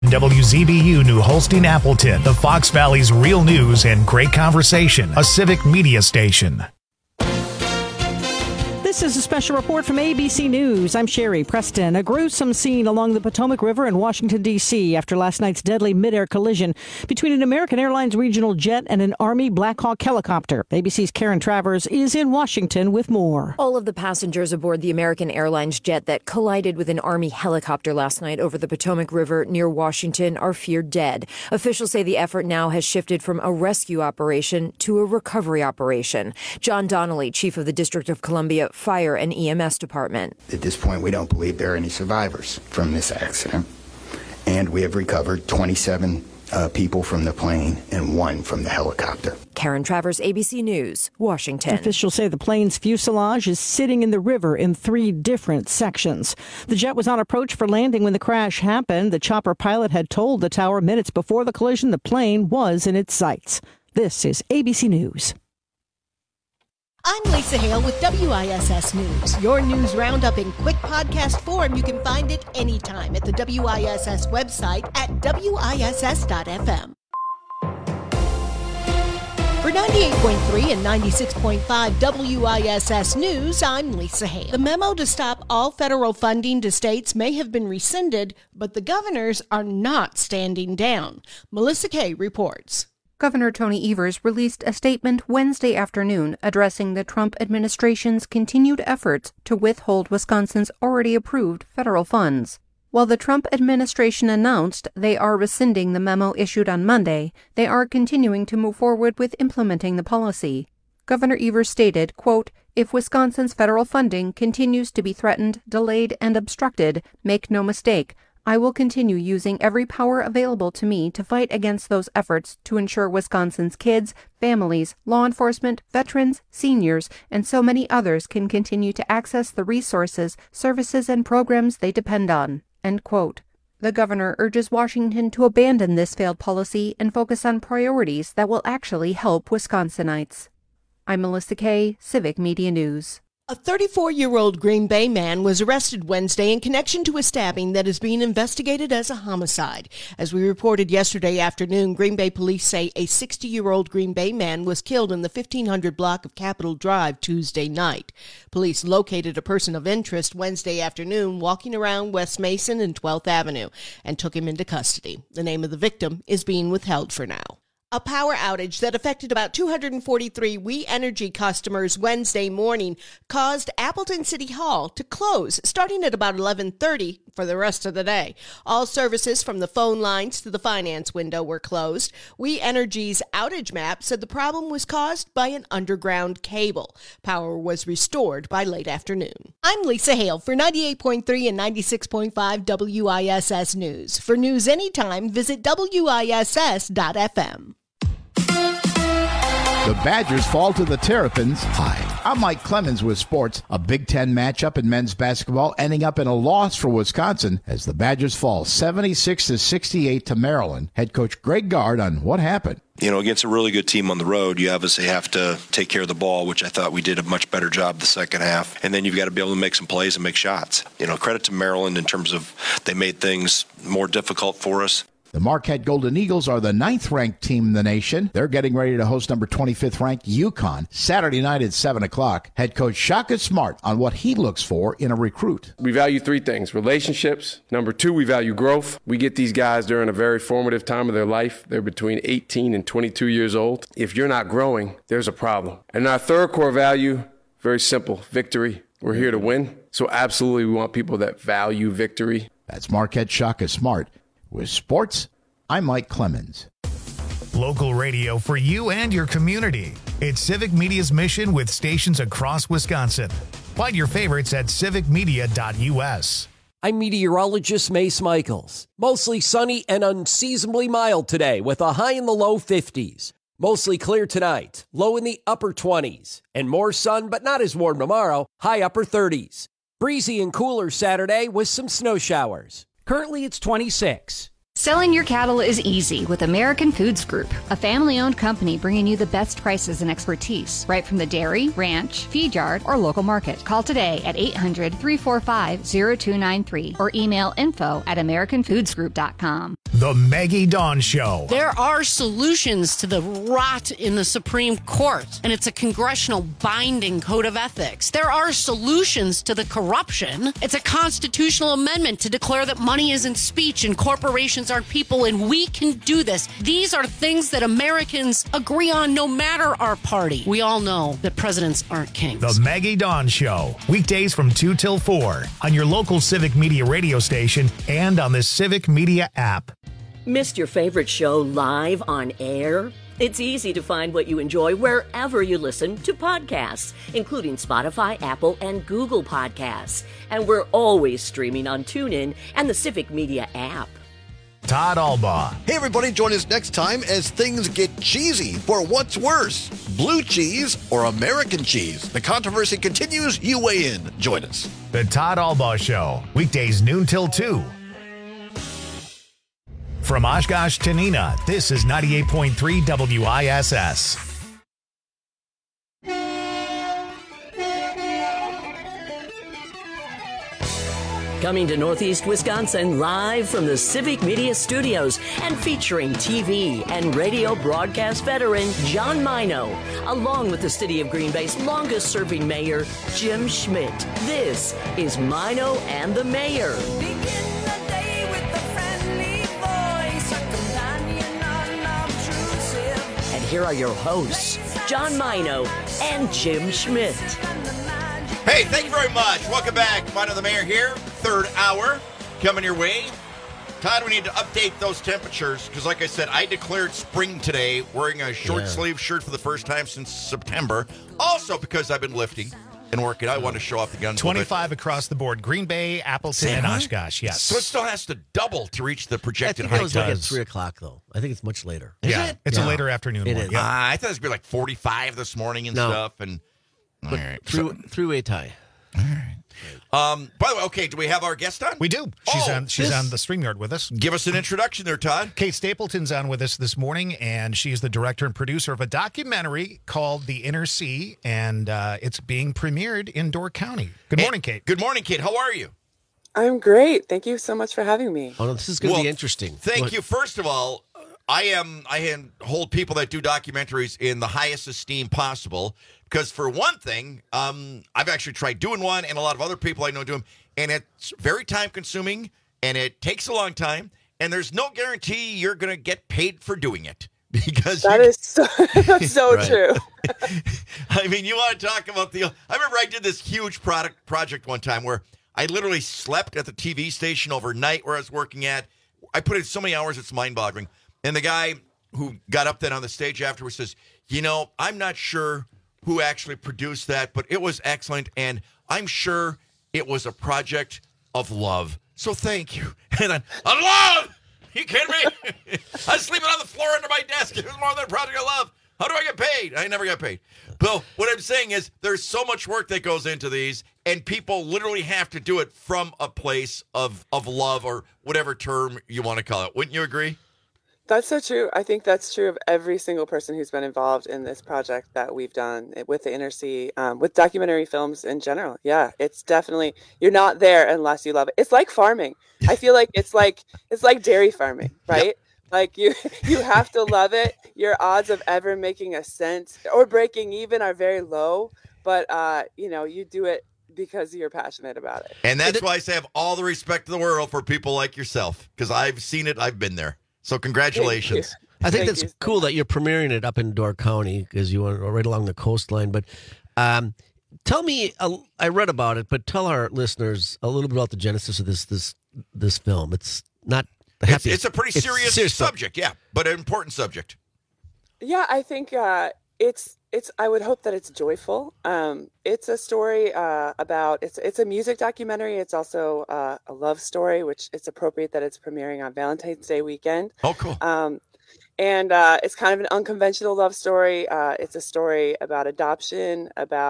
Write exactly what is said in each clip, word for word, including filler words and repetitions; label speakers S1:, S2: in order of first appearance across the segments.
S1: W Z B U New Holstein Appleton, the Fox Valley's real news and great conversation, a civic media station.
S2: This is a special report from A B C News. I'm Sherry Preston. A gruesome scene along the Potomac River in Washington, D C after last night's deadly mid-air collision between an American Airlines regional jet and an Army Black Hawk helicopter. A B C's Karen Travers is in Washington with more.
S3: All of the passengers aboard the American Airlines jet that collided with an Army helicopter last night over the Potomac River near Washington are feared dead. Officials say the effort now has shifted from a rescue operation to a recovery operation. John Donnelly, chief of the District of Columbia Fire and E M S Department.
S4: At this point, we don't believe there are any survivors from this accident. And we have recovered twenty-seven uh, people from the plane and one from the helicopter.
S3: Karen Travers, A B C News, Washington.
S2: Officials say the plane's fuselage is sitting in the river in three different sections. The jet was on approach for landing when the crash happened. The chopper pilot had told the tower minutes before the collision the plane was in its sights. This is A B C News.
S5: I'm Lisa Hale with W I S S News. Your news roundup in quick podcast form. You can find it anytime at the W I S S website at W I S S dot F M. For ninety-eight point three and ninety-six point five W I S S News, I'm Lisa Hale. The memo to stop all federal funding to states may have been rescinded, but the governors are not standing down. Melissa Kay reports.
S6: Governor Tony Evers released a statement Wednesday afternoon addressing the Trump administration's continued efforts to withhold Wisconsin's already approved federal funds. While the Trump administration announced they are rescinding the memo issued on Monday, they are continuing to move forward with implementing the policy. Governor Evers stated, quote, "If Wisconsin's federal funding continues to be threatened, delayed, and obstructed, make no mistake, I will continue using every power available to me to fight against those efforts to ensure Wisconsin's kids, families, law enforcement, veterans, seniors, and so many others can continue to access the resources, services, and programs they depend on." End quote. The governor urges Washington to abandon this failed policy and focus on priorities that will actually help Wisconsinites. I'm Melissa Kay, Civic Media News.
S5: A thirty-four-year-old Green Bay man was arrested Wednesday in connection to a stabbing that is being investigated as a homicide. As we reported yesterday afternoon, Green Bay police say a sixty-year-old Green Bay man was killed in the fifteen hundred block of Capitol Drive Tuesday night. Police located a person of interest Wednesday afternoon walking around West Mason and twelfth Avenue and took him into custody. The name of the victim is being withheld for now. A power outage that affected about two hundred forty-three We Energy customers Wednesday morning caused Appleton City Hall to close starting at about eleven thirty for the rest of the day. All services from the phone lines to the finance window were closed. We Energy's outage map said the problem was caused by an underground cable. Power was restored by late afternoon. I'm Lisa Hale for ninety-eight point three and ninety-six point five W I S S News. For news anytime, visit W I S S dot F M.
S7: The Badgers fall to the Terrapins. Hi, I'm Mike Clemens with sports. A Big Ten matchup in men's basketball ending up in a loss for Wisconsin as the Badgers fall seventy-six to sixty-eight to Maryland. Head coach Greg Gard on what happened.
S8: You know, against a really good team on the road, you obviously have to take care of the ball, which I thought we did a much better job the second half. And then you've got to be able to make some plays and make shots. You know, credit to Maryland in terms of they made things more difficult for us.
S7: The Marquette Golden Eagles are the ninth-ranked team in the nation. They're getting ready to host number twenty-fifth-ranked UConn Saturday night at seven o'clock. Head coach Shaka Smart on what he looks for in a recruit.
S9: We value three things: relationships. Number two, we value growth. We get these guys during a very formative time of their life. They're between eighteen and twenty-two years old. If you're not growing, there's a problem. And our third core value, very simple: victory. We're here to win. So absolutely we want people that value victory.
S7: That's Marquette Shaka Smart. With sports, I'm Mike Clemens.
S1: Local radio for you and your community. It's Civic Media's mission with stations across Wisconsin. Find your favorites at civic media dot U S.
S10: I'm meteorologist Mace Michaels. Mostly sunny and unseasonably mild today with a high in the low fifties. Mostly clear tonight, low in the upper twenties. And more sun, but not as warm tomorrow, high upper thirties. Breezy and cooler Saturday with some snow showers. Currently it's twenty-six.
S11: Selling your cattle is easy with American Foods Group, a family-owned company bringing you the best prices and expertise right from the dairy, ranch, feed yard, or local market. Call today at eight hundred, three four five, zero two nine three or email info at american foods group dot com.
S1: The Maggie Dawn Show.
S12: There are solutions to the rot in the Supreme Court, and it's a congressional binding code of ethics. There are solutions to the corruption. It's a constitutional amendment to declare that money isn't speech and corporations aren't people, and we can do this. These are things that Americans agree on no matter our party. We all know that presidents aren't kings.
S1: The Maggie Dawn Show. Weekdays from two till four on your local Civic Media radio station and on the Civic Media app.
S13: Missed your favorite show live on air? It's easy to find what you enjoy wherever you listen to podcasts, including Spotify, Apple, and Google Podcasts. And we're always streaming on TuneIn and the Civic Media app.
S1: Todd Albaugh.
S14: Hey, everybody, join us next time as things get cheesy for what's worse, blue cheese or American cheese. The controversy continues. You weigh in. Join us.
S1: The Todd Albaugh Show. Weekdays noon till two. From Oshkosh to Neenah, this is ninety-eight point three W I S S.
S13: Coming to Northeast Wisconsin live from the Civic Media Studios and featuring T V and radio broadcast veteran John Mino, along with the city of Green Bay's longest-serving mayor, Jim Schmidt. This is Mino and the Mayor. And here are your hosts, John Mino and Jim Schmidt.
S15: Hey, thank you very much. Welcome back. Mino the Mayor here. Third hour coming your way. Todd, we need to update those temperatures because, like I said, I declared spring today wearing a short yeah. sleeve shirt for the first time since September. Also because I've been lifting and working. I want to show off the guns.
S16: twenty-five across the board. Green Bay, Appleton, Same and Oshkosh, yes.
S15: So it still has to double to reach the projected
S17: height. I think
S15: height.
S17: it was like at three o'clock, though. I think it's much later.
S15: Is
S16: yeah,
S15: it?
S16: It's
S15: yeah.
S16: a later afternoon
S17: it
S16: one.
S17: Is.
S16: Yeah.
S15: Uh, I thought it was going to be like forty-five this morning and
S17: no.
S15: stuff. And all right.
S17: Through,
S15: so,
S17: three-way tie.
S15: All right. Um, by the way, okay, do we have our guest on?
S16: We do. She's
S15: oh,
S16: on She's
S15: this...
S16: on the StreamYard with us.
S15: Give us an introduction there, Todd.
S16: Kate Stapleton's on with us this morning, and she's the director and producer of a documentary called The Inner Sea, and uh, it's being premiered in Door County. Good morning,
S15: hey,
S16: Kate.
S15: Good morning, Kate. How are you?
S18: I'm great. Thank you so much for having me.
S17: Oh, no, this is going to
S15: well,
S17: be interesting.
S15: Thank
S17: what?
S15: you. First of all, I am I am, hold people that do documentaries in the highest esteem possible. Because for one thing, um, I've actually tried doing one, and a lot of other people I know do them, and it's very time-consuming, and it takes a long time, and there's no guarantee you're going to get paid for doing it. Because
S18: that
S15: you,
S18: is so, that's so true.
S15: I mean, you want to talk about the... I remember I did this huge product project one time where I literally slept at the T V station overnight where I was working at. I put in so many hours, it's mind-boggling. And the guy who got up then on the stage afterwards says, you know, I'm not sure who actually produced that, but it was excellent, and I'm sure it was a project of love. So thank you. And then, of love? Are you kidding me? I was sleeping on the floor under my desk. It was more than a project of love. How do I get paid? I never got paid. Well, what I'm saying is there's so much work that goes into these, and people literally have to do it from a place of, of love or whatever term you want to call it. Wouldn't you agree?
S18: That's so true. I think that's true of every single person who's been involved in this project that we've done with the Inner Sea, um, with documentary films in general. Yeah, it's definitely, you're not there unless you love it. It's like farming. I feel like it's like it's like dairy farming, right? Yep. Like you, you have to love it. Your odds of ever making a cent or breaking even are very low. But uh, you know, you do it because you're passionate about it.
S15: And that's why I say I have all the respect in the world for people like yourself, because I've seen it. I've been there. So congratulations.
S17: I think
S18: Thank
S17: that's
S18: you.
S17: cool that you're premiering it up in Door County because you are right along the coastline. But um, tell me, uh, I read about it, but tell our listeners a little bit about the genesis of this this this film. It's not the
S15: It's,
S17: happiest.
S15: it's a pretty
S17: it's
S15: serious,
S17: serious
S15: subject, yeah, but an important subject.
S18: Yeah, I think uh, it's it's. I would hope that it's joyful. Um, it's a story uh, about it's it's a music documentary. It's also uh, a love story, which it's appropriate that it's premiering on Valentine's Day weekend.
S15: Oh, cool.
S18: Um, and uh, it's kind of an unconventional love story. Uh, it's a story about adoption, about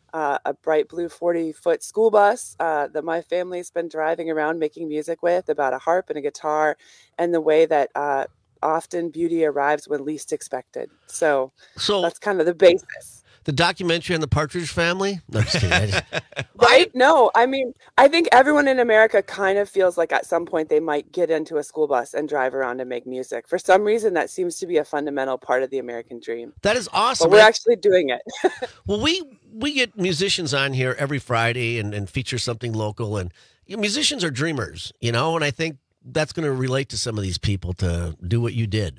S18: uh, a bright blue forty-foot school bus uh, that my family's been driving around making music with, about a harp and a guitar, and the way that uh, often beauty arrives when least expected. So,
S17: so
S18: that's kind of the basis.
S17: The documentary on the Partridge Family? No, I'm just kidding. I just-
S18: Right? No, I mean, I think everyone in America kind of feels like at some point they might get into a school bus and drive around and make music. For some reason, that seems to be a fundamental part of the American dream.
S17: That is awesome.
S18: But we're
S17: I-
S18: actually doing it.
S17: Well, we we get musicians on here every Friday and, and feature something local. And you know, musicians are dreamers, you know, and I think that's going to relate to some of these people to do what you did.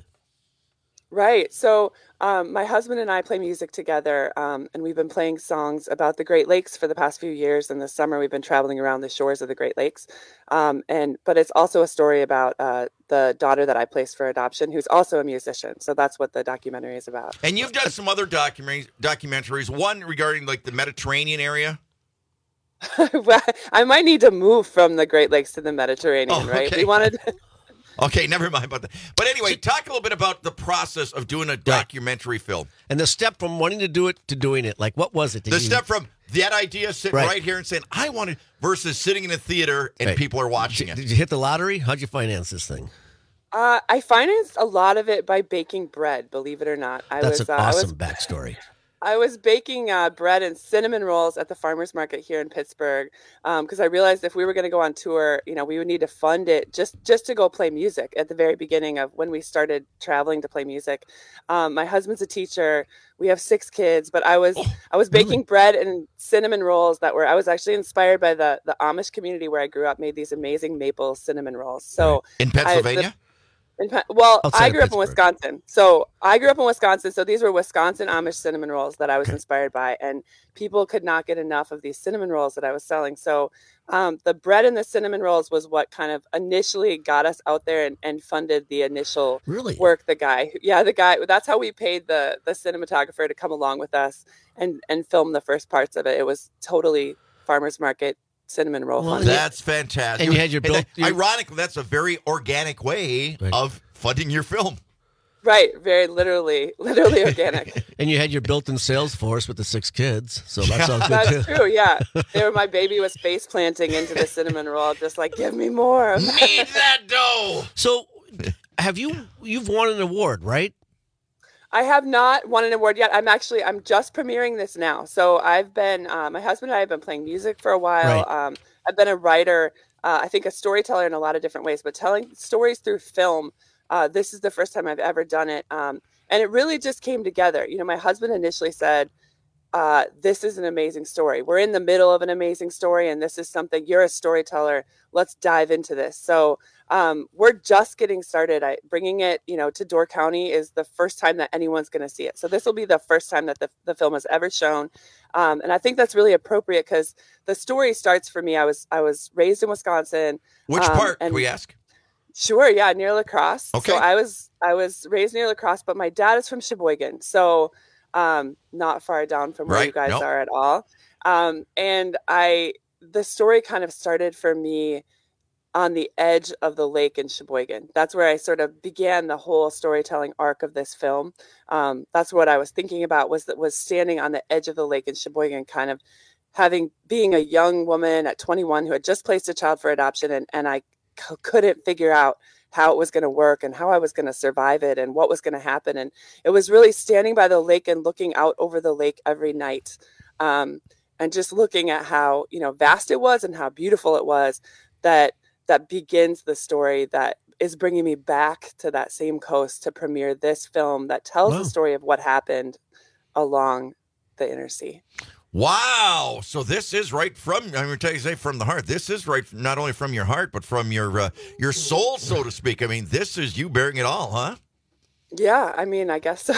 S18: Right. So um, my husband and I play music together, um, and we've been playing songs about the Great Lakes for the past few years. And this summer, we've been traveling around the shores of the Great Lakes. Um, and but it's also a story about uh, the daughter that I placed for adoption, who's also a musician. So that's what the documentary is about.
S15: And you've done some other documentaries, documentaries, one regarding like the Mediterranean area.
S18: Well, I might need to move from the Great Lakes to the Mediterranean,
S15: Oh,
S18: right?
S15: okay.
S18: We wanted.
S15: Okay, never mind about that. But anyway, talk a little bit about the process of doing a documentary film.
S17: And the step from wanting to do it to doing it. Like, what was it? Did
S15: The
S17: you-
S15: step from that idea sitting
S17: Right.
S15: right, here and saying, I want to, versus sitting in a theater and
S17: Right.
S15: people are watching
S17: Did,
S15: it.
S17: did you hit the lottery? How'd you finance this thing?
S18: Uh, I financed a lot of it by baking bread. Believe it or not, I
S17: That's
S18: was.
S17: an
S18: uh, I was
S17: awesome backstory.
S18: I was baking uh, bread and cinnamon rolls at the farmers market here in Pittsburgh because I realized if we were going to go on tour, you know, we would need to fund it just just to go play music at the very beginning of when we started traveling to play music. Um, my husband's a teacher. We have six kids, but I was
S15: Oh,
S18: I was baking bread and cinnamon rolls that were I was actually inspired by the the Amish community where I grew up. Made these amazing maple cinnamon rolls. So
S15: In
S18: I- the-
S15: Pennsylvania?
S18: in Pen- well,
S15: Outside
S18: I
S15: of
S18: grew up in
S15: Pittsburgh.
S18: Wisconsin. So I grew up in Wisconsin. So these were Wisconsin Amish cinnamon rolls that I was inspired by. And people could not get enough of these cinnamon rolls that I was selling. So um, the bread and the cinnamon rolls was what kind of initially got us out there and, and funded the initial
S17: Really?
S18: work. The guy, yeah, the guy, that's how we paid the the cinematographer to come along with us and, and film the first parts of it. It was totally farmer's market cinnamon roll
S15: Well,
S18: funding.
S15: that's fantastic.
S17: And you had your
S15: And
S17: built-
S15: that- ironically, that's a very organic way of funding your film.
S18: Right. Very literally, literally organic.
S17: And you had your built-in sales force with the six kids, so that sounds good
S18: That's
S17: too.
S18: true, yeah. They were, my baby was face planting into the cinnamon roll, just like, give me more. of that."
S15: Need that dough.
S17: So, have you you've won an award, right?
S18: I have not won an award yet. I'm actually, I'm just premiering this now. So I've been, uh, my husband and I have been playing music for a while.
S17: Right.
S18: Um, I've been a writer, uh, I think a storyteller in a lot of different ways, but telling stories through film, uh, this is the first time I've ever done it. Um, and it really just came together. You know, my husband initially said, uh, this is an amazing story. We're in the middle of an amazing story, and this is something, you're a storyteller. Let's dive into this. So um, we're just getting started. I, bringing it, you know, to Door County is the first time that anyone's going to see it. So this will be the first time that the, the film has ever shown. Um, and I think that's really appropriate because the story starts for me. I was I was raised in Wisconsin.
S15: Which
S18: um,
S15: part,
S18: and
S15: can we ask?
S18: Sure, yeah, near La Crosse.
S15: Okay.
S18: So I was I was raised near La Crosse, but my dad is from Sheboygan, so um, not far down from where you
S15: Right,
S18: guys
S15: nope.
S18: are at all. Um, and I the story kind of started for me on the edge of the lake in Sheboygan. That's where I sort of began the whole storytelling arc of this film. Um, that's what I was thinking about was that was standing on the edge of the lake in Sheboygan, kind of having being a young woman at twenty-one who had just placed a child for adoption, and and I c- couldn't figure out how it was going to work and how I was going to survive it and what was going to happen. And it was really standing by the lake and looking out over the lake every night, um, and just looking at how, you know, vast it was and how beautiful it was that that begins the story that is bringing me back to that same coast to premiere this film that tells
S15: Wow.
S18: the story of what happened along the inner sea.
S15: Wow. So this is right from, I'm going to tell you, say from the heart. This is right from, not only from your heart, but from your uh, your soul, so to speak. I mean, this is you bearing it all, huh?
S18: Yeah, I mean, I guess so.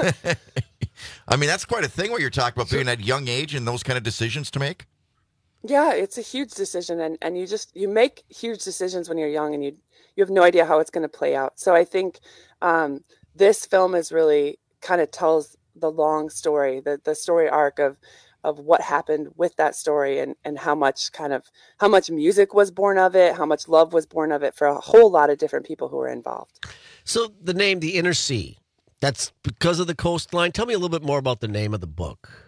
S15: I mean, that's quite a thing where you're talking about being at a young age and those kind of decisions to make.
S18: Yeah, it's a huge decision, and, and you just you make huge decisions when you're young, and you you have no idea how it's going to play out. So I think um, this film is really kind of tells the long story, the the story arc of of what happened with that story, and and how much kind of how much music was born of it, how much love was born of it for a whole lot of different people who were involved.
S17: So the name, The Inner Sea, that's because of the coastline. Tell me a little bit more about the name of the book.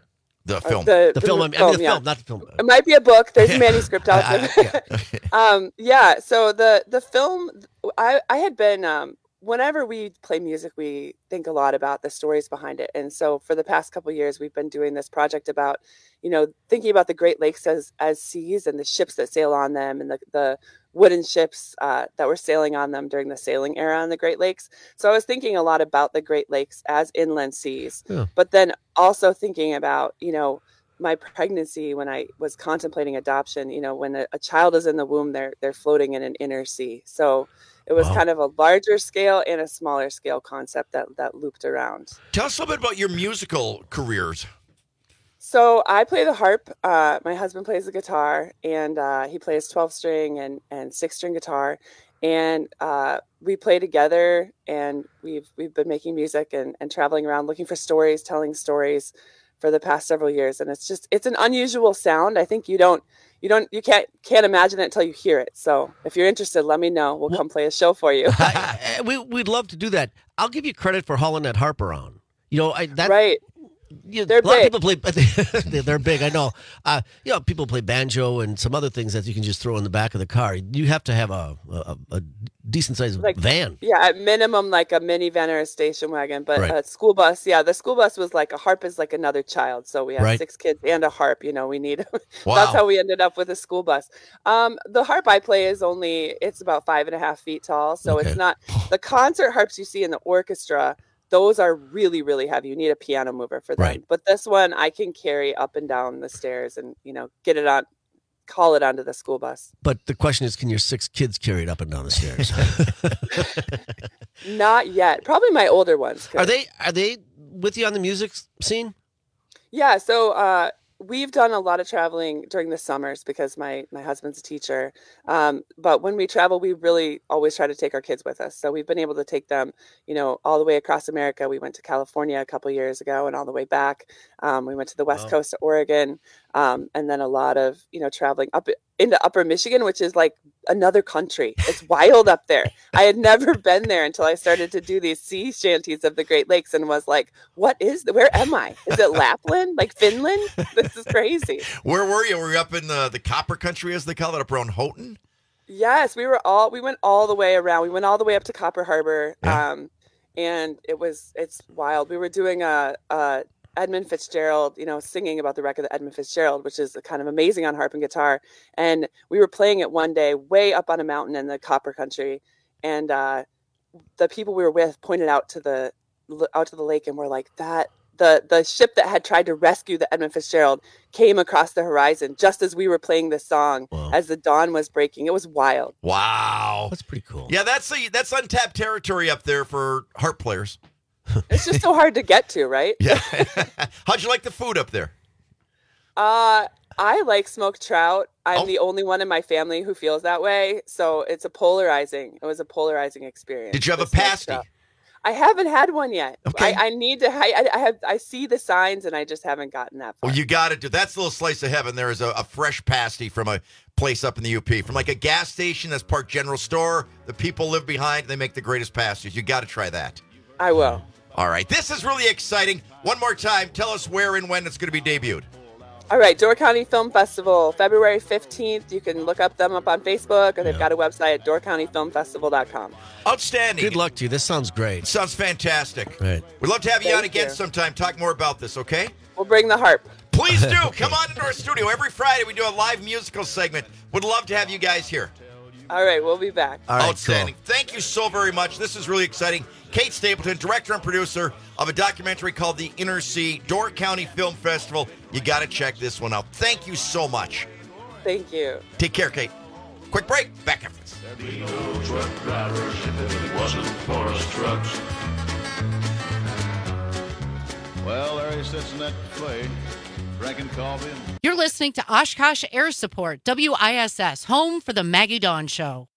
S15: The film.
S18: Uh, the,
S17: The film, I mean,
S18: film,
S17: the
S18: yeah.
S17: film, not the film.
S18: It might be a book. There's a manuscript out
S17: I-
S18: there. um, yeah. So the the film, I I had been. Um, whenever we play music, we think a lot about the stories behind it. And so for the past couple of years, we've been doing this project about, you know, thinking about the Great Lakes as as seas and the ships that sail on them and the the wooden ships uh, that were sailing on them during the sailing era on the Great Lakes. So I was thinking a lot about the Great Lakes as inland seas,
S17: Yeah.
S18: but then also thinking about, you know, my pregnancy when I was contemplating adoption. You know, when a, a child is in the womb, they're they're floating in an inner sea. So it was
S15: Wow.
S18: kind of a larger scale and a smaller scale concept that that looped around.
S15: Tell us a little bit about your musical careers.
S18: So I play the harp. Uh, my husband plays the guitar, and uh, he plays twelve string and, and six string guitar. And uh, we play together, and we've we've been making music and, and traveling around looking for stories, telling stories for the past several years. And it's just it's an unusual sound. I think you don't you don't you can't can't imagine it until you hear it. So if you're interested, let me know. We'll come play a show for you.
S17: I- we we'd love to do that. I'll give you credit for hauling that harp around. You know, I that
S18: right.
S17: You,
S18: They're
S17: a lot
S18: big.
S17: of people play. They're big. I know. Uh, you know, people play banjo and some other things that you can just throw in the back of the car. You have to have a a, a decent sized
S18: Like,
S17: van.
S18: Yeah, at minimum like a minivan or a station wagon, but
S17: Right.
S18: a school bus. Yeah, the school bus was like a harp is like another child. So we have
S17: Right.
S18: six kids and a harp. You know, we need.
S15: Wow.
S18: That's how we ended up with a school bus. Um, the harp I play is only it's about five and a half feet tall, so
S17: Okay.
S18: it's not the concert harps you see in the orchestra. Those are really, really heavy. You need a piano mover for them.
S17: Right.
S18: But this one I can carry up and down the stairs and, you know, get it on, call it onto the school bus.
S17: But the question is, can your six kids carry it up and down the stairs?
S18: Not yet. Probably my older ones. could.
S17: Are they are they with you on the music scene?
S18: Yeah, so uh, we've done a lot of traveling during the summers because my, my husband's a teacher. Um, but when we travel, we really always try to take our kids with us. So we've been able to take them, you know, all the way across America. We went to California a couple years ago and all the way back. Um, we went to the West
S17: Wow.
S18: Coast of Oregon, um, and then a lot of, you know, traveling up into Upper Michigan, which is like another country. It's wild up there. I had never been there until I started to do these sea shanties of the Great Lakes and was like, what is, the, where am I? Is it Lapland? Like Finland? This is crazy.
S15: Where were you? Were you up in the, the copper country, as they call it, up around Houghton?
S18: Yes, we were all, we went all the way around. We went all the way up to Copper Harbor.
S15: Yeah.
S18: Um, and it was, it's wild. We were doing a, a Edmund Fitzgerald, you know, singing about the wreck of the Edmund Fitzgerald, which is kind of amazing on harp and guitar. And we were playing it one day way up on a mountain in the copper country. And uh, the people we were with pointed out to the out to the lake and were like, that the the ship that had tried to rescue the Edmund Fitzgerald came across the horizon just as we were playing this song
S17: Wow.
S18: as the dawn was breaking. It was wild.
S15: Wow.
S17: That's pretty cool.
S15: Yeah, that's a, that's untapped territory up there for harp players.
S18: It's just so hard to get to, right?
S15: Yeah. How'd you like the food up there?
S18: Uh, I like smoked trout. I'm
S15: Oh.
S18: the only one in my family who feels that way. So it's a polarizing. It was a polarizing experience.
S15: Did you have
S18: the
S15: a
S18: smoked
S15: pasty?
S18: trout. I haven't had one yet.
S15: Okay.
S18: I, I need to. I, I have. I see the signs, and I just haven't gotten that far.
S15: Well, you got to do. That's a little slice of heaven. There is a, a fresh pasty from a place up in the U P, from like a gas station that's Park General Store. The people live behind. They make the greatest pasties. You got to try that.
S18: I will.
S15: All right. This is really exciting. One more time. Tell us where and when it's going to be debuted.
S18: All right, Door County Film Festival, February fifteenth. You can look up them up on Facebook, or they've
S17: Yeah.
S18: got a website at door county film festival dot com.
S15: Outstanding.
S17: Good luck to you. This sounds great.
S15: Sounds fantastic.
S17: Right.
S15: We'd love to have you
S18: Thank
S15: on again
S18: you.
S15: sometime. Talk more about this, okay?
S18: We'll bring the harp.
S15: Please do. Come on into our studio. Every Friday we do a live musical segment. Would love to have you guys here.
S18: All right, we'll be back.
S17: All right,
S15: Outstanding. Thank you so very much. This is really exciting. Kate Stapleton, director and producer of a documentary called The Inner Sea, Door County Film Festival. You got to check this one out. Thank you so much.
S18: Thank you.
S15: Take care, Kate. Quick break. Back after this.
S19: There'd be no truck drivers if it wasn't for us trucks. Well, there he sits in that buffet, drinking coffee. And-
S12: You're listening to Oshkosh Air Support, W I S S, home for the Maggie Dawn Show.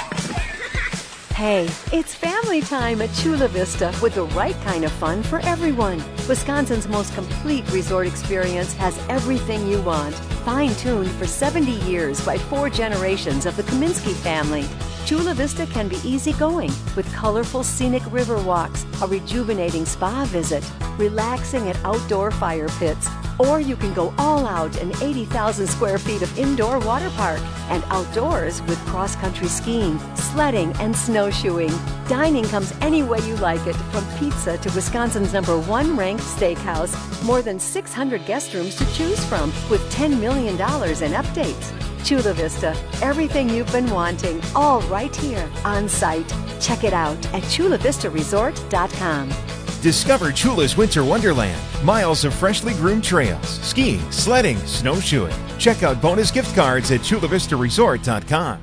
S20: Hey, it's family time at Chula Vista with the right kind of fun for everyone. Wisconsin's most complete resort experience has everything you want. Fine-tuned for seventy years by four generations of the Kaminsky family. Chula Vista can be easygoing with colorful scenic river walks, a rejuvenating spa visit, relaxing at outdoor fire pits, Or you can go all out in eighty thousand square feet of indoor water park and outdoors with cross-country skiing, sledding, and snowshoeing. Dining comes any way you like it, from pizza to Wisconsin's number one ranked steakhouse. More than six hundred guest rooms to choose from with ten million dollars in updates. Chula Vista, everything you've been wanting, all right here on site. Check it out at chula vista resort dot com.
S21: Discover Chula's Winter Wonderland. Miles of freshly groomed trails, skiing, sledding, snowshoeing. Check out bonus gift cards at chula vista resort dot com.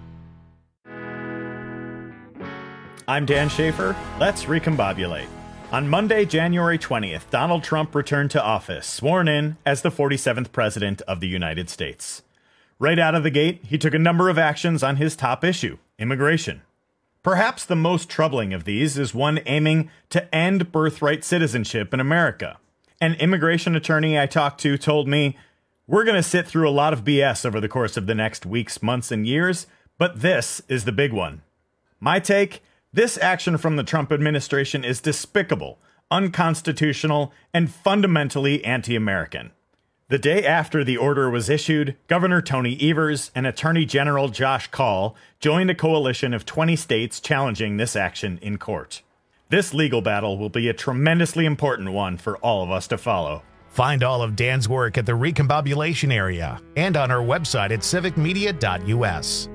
S22: I'm Dan Schaefer. Let's recombobulate. On Monday, January twentieth, Donald Trump returned to office, sworn in as the forty-seventh President of the United States. Right out of the gate, he took a number of actions on his top issue, immigration. Perhaps the most troubling of these is one aiming to end birthright citizenship in America. An immigration attorney I talked to told me, "We're going to sit through a lot of B S over the course of the next weeks, months, and years, but this is the big one." My take? This action from the Trump administration is despicable, unconstitutional, and fundamentally anti-American. The day after the order was issued, Governor Tony Evers and Attorney General Josh Kaul joined a coalition of twenty states challenging this action in court. This legal battle will be a tremendously important one for all of us to follow.
S1: Find all of Dan's work at the Recombobulation Area and on our website at civic media dot u s.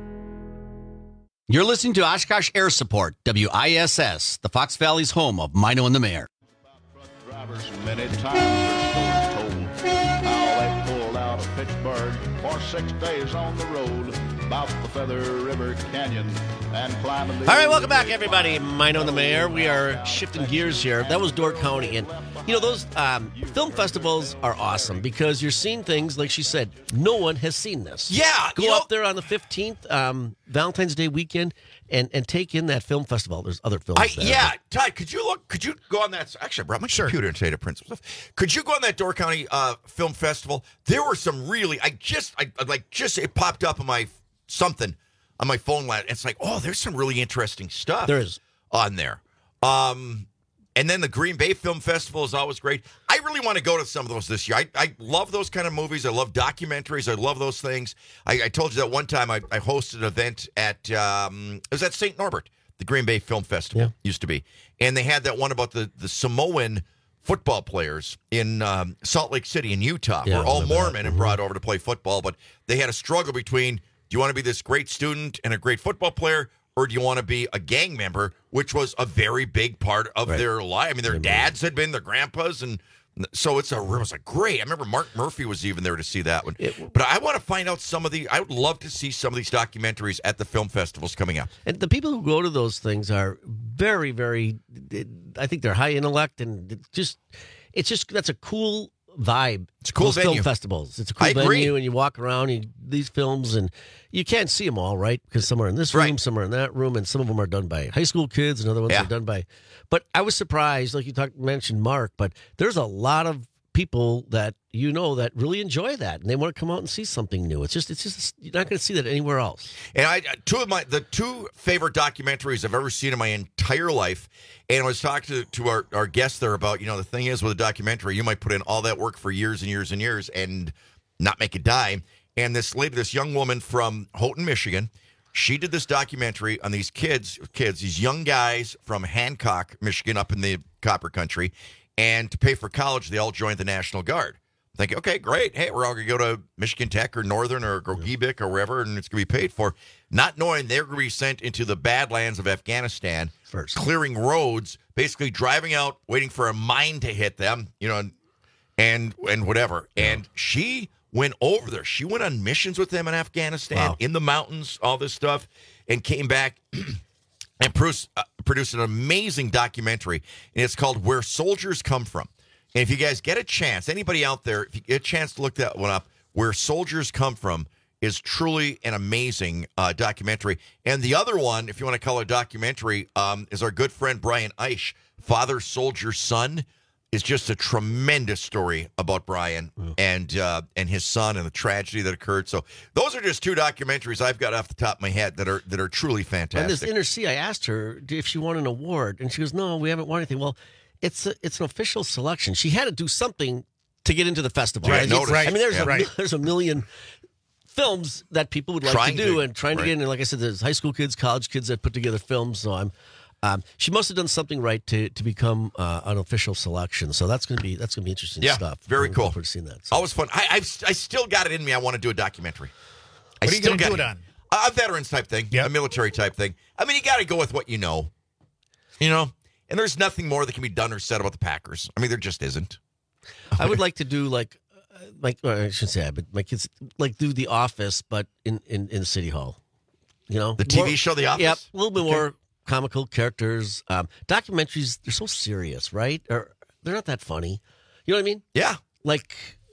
S23: You're listening to Oshkosh Air Support, W I S S, the Fox Valley's home of Mino and the Mayor.
S19: Drivers many times their stories told how they pulled out of Pittsburgh for six days on the road about the Feather River Canyon and climbing the...
S17: All right, welcome back, everybody. Mino and the Mayor. We are shifting gears here. That was Door County. And, you know, those um, film festivals are awesome because you're seeing things, like she said, no one has seen this.
S15: Yeah.
S17: Go
S15: you
S17: up
S15: know,
S17: there on the fifteenth, um, Valentine's Day weekend, and, and take in that film festival. There's other films
S15: I,
S17: there.
S15: yeah, Todd, could you look? Could you go on that? Actually, I brought my sure. computer and today to print some stuff. Could you go on that Door County uh, Film Festival? There were some really. I just, I like, just it popped up on my something on my phone. It's like, oh, there's some really interesting stuff.
S17: There is
S15: on there. Um, and then the Green Bay Film Festival is always great. I really want to go to some of those this year. I, I love those kind of movies. I love documentaries. I love those things. I, I told you that one time I, I hosted an event at, um, it was at Saint Norbert, the Green Bay Film Festival yeah. used to be. And they had that one about the, the Samoan football players in um, Salt Lake City in Utah.
S17: Yeah,
S15: were all Mormon
S17: mm-hmm.
S15: and brought over to play football. But they had a struggle between, do you want to be this great student and a great football player, or do you want to be a gang member, which was a very big part of right. their life? I mean, their mm-hmm. dads had been, their grandpas, and so it's a it was a great. I remember Mark Murphy was even there to see that one. It, but I want to find out some of the. I would love to see some of these documentaries at the film festivals coming up.
S17: And the people who go to those things are very, very. I think they're high intellect, and it's just it's just that's a cool vibe.
S15: It's a cool
S17: those
S15: venue.
S17: Film festivals. It's a cool
S15: I
S17: venue,
S15: agree.
S17: and you walk around you, these films, and you can't see them all, right? Because some are in this room,
S15: right.
S17: some are in that room, and some of them are done by high school kids, and other ones
S15: yeah.
S17: are done by. But I was surprised, like you talked mentioned, Mark. But there's a lot of people that you know that really enjoy that, and they want to come out and see something new. It's just, it's just you're not going to see that anywhere else.
S15: And I, two of my, the two favorite documentaries I've ever seen in my entire life. And I was talking to, to our, our guest there about, you know, the thing is with a documentary, you might put in all that work for years and years and years and not make a dime. And this lady, this young woman from Houghton, Michigan, she did this documentary on these kids, kids, these young guys from Hancock, Michigan, up in the Copper Country. And to pay for college, they all joined the National Guard. Thinking, okay, great. Hey, we're all going to go to Michigan Tech or Northern or Gogebic or wherever, and it's going to be paid for. Not knowing they're going to be sent into the Badlands of Afghanistan,
S17: first
S15: clearing roads, basically driving out, waiting for a mine to hit them, you know, and and whatever. Yeah. And she went over there. She went on missions with them in Afghanistan,
S17: wow.
S15: in the mountains, all this stuff, and came back and produced, uh, produced an amazing documentary. And it's called Where Soldiers Come From. And if you guys get a chance, anybody out there, if you get a chance to look that one up, Where Soldiers Come From is truly an amazing uh, documentary. And the other one, if you want to call it a documentary, um, is our good friend Brian Eisch, Father, Soldier, Son, is just a tremendous story about Brian oh. and uh, and his son and the tragedy that occurred. So those are just two documentaries I've got off the top of my head that are that are truly fantastic.
S17: And this Inner C, I asked her if she won an award, and she goes, "No, we haven't won anything." Well, it's a, it's an official selection. She had to do something to get into the festival.
S15: Right,
S17: Right?
S15: notice.
S17: I mean, there's
S15: Yeah.
S17: a,
S15: Right.
S17: there's a million films that people would like
S15: Trying
S17: to do
S15: to,
S17: and trying
S15: right.
S17: to get in. And like I said, there's high school kids, college kids that put together films. So I'm, um, she must have done something right to to become uh, an official selection. So that's gonna be that's gonna be interesting
S15: Yeah,
S17: stuff.
S15: very
S17: I'm
S15: cool.
S17: looking forward to seeing that. So.
S15: Always fun. I I've, I still got it in me. I want to do a documentary. I
S16: What are you
S15: still
S16: going to
S15: got
S16: do it on?
S15: A, a veterans type thing, a military type thing. I mean, you got to go with what you know, you know. And there's nothing more that can be done or said about the Packers. I mean, there just isn't.
S17: I would like to do like, uh, like or I shouldn't say that, but my kids like do The Office, but in in, in City Hall. You know,
S15: The T V show The Office?
S17: Yep, a little bit
S15: Okay.
S17: more comical characters. Um, documentaries, they're so serious, right? Or they're not that funny. You know what I mean?
S15: Yeah.
S17: Like,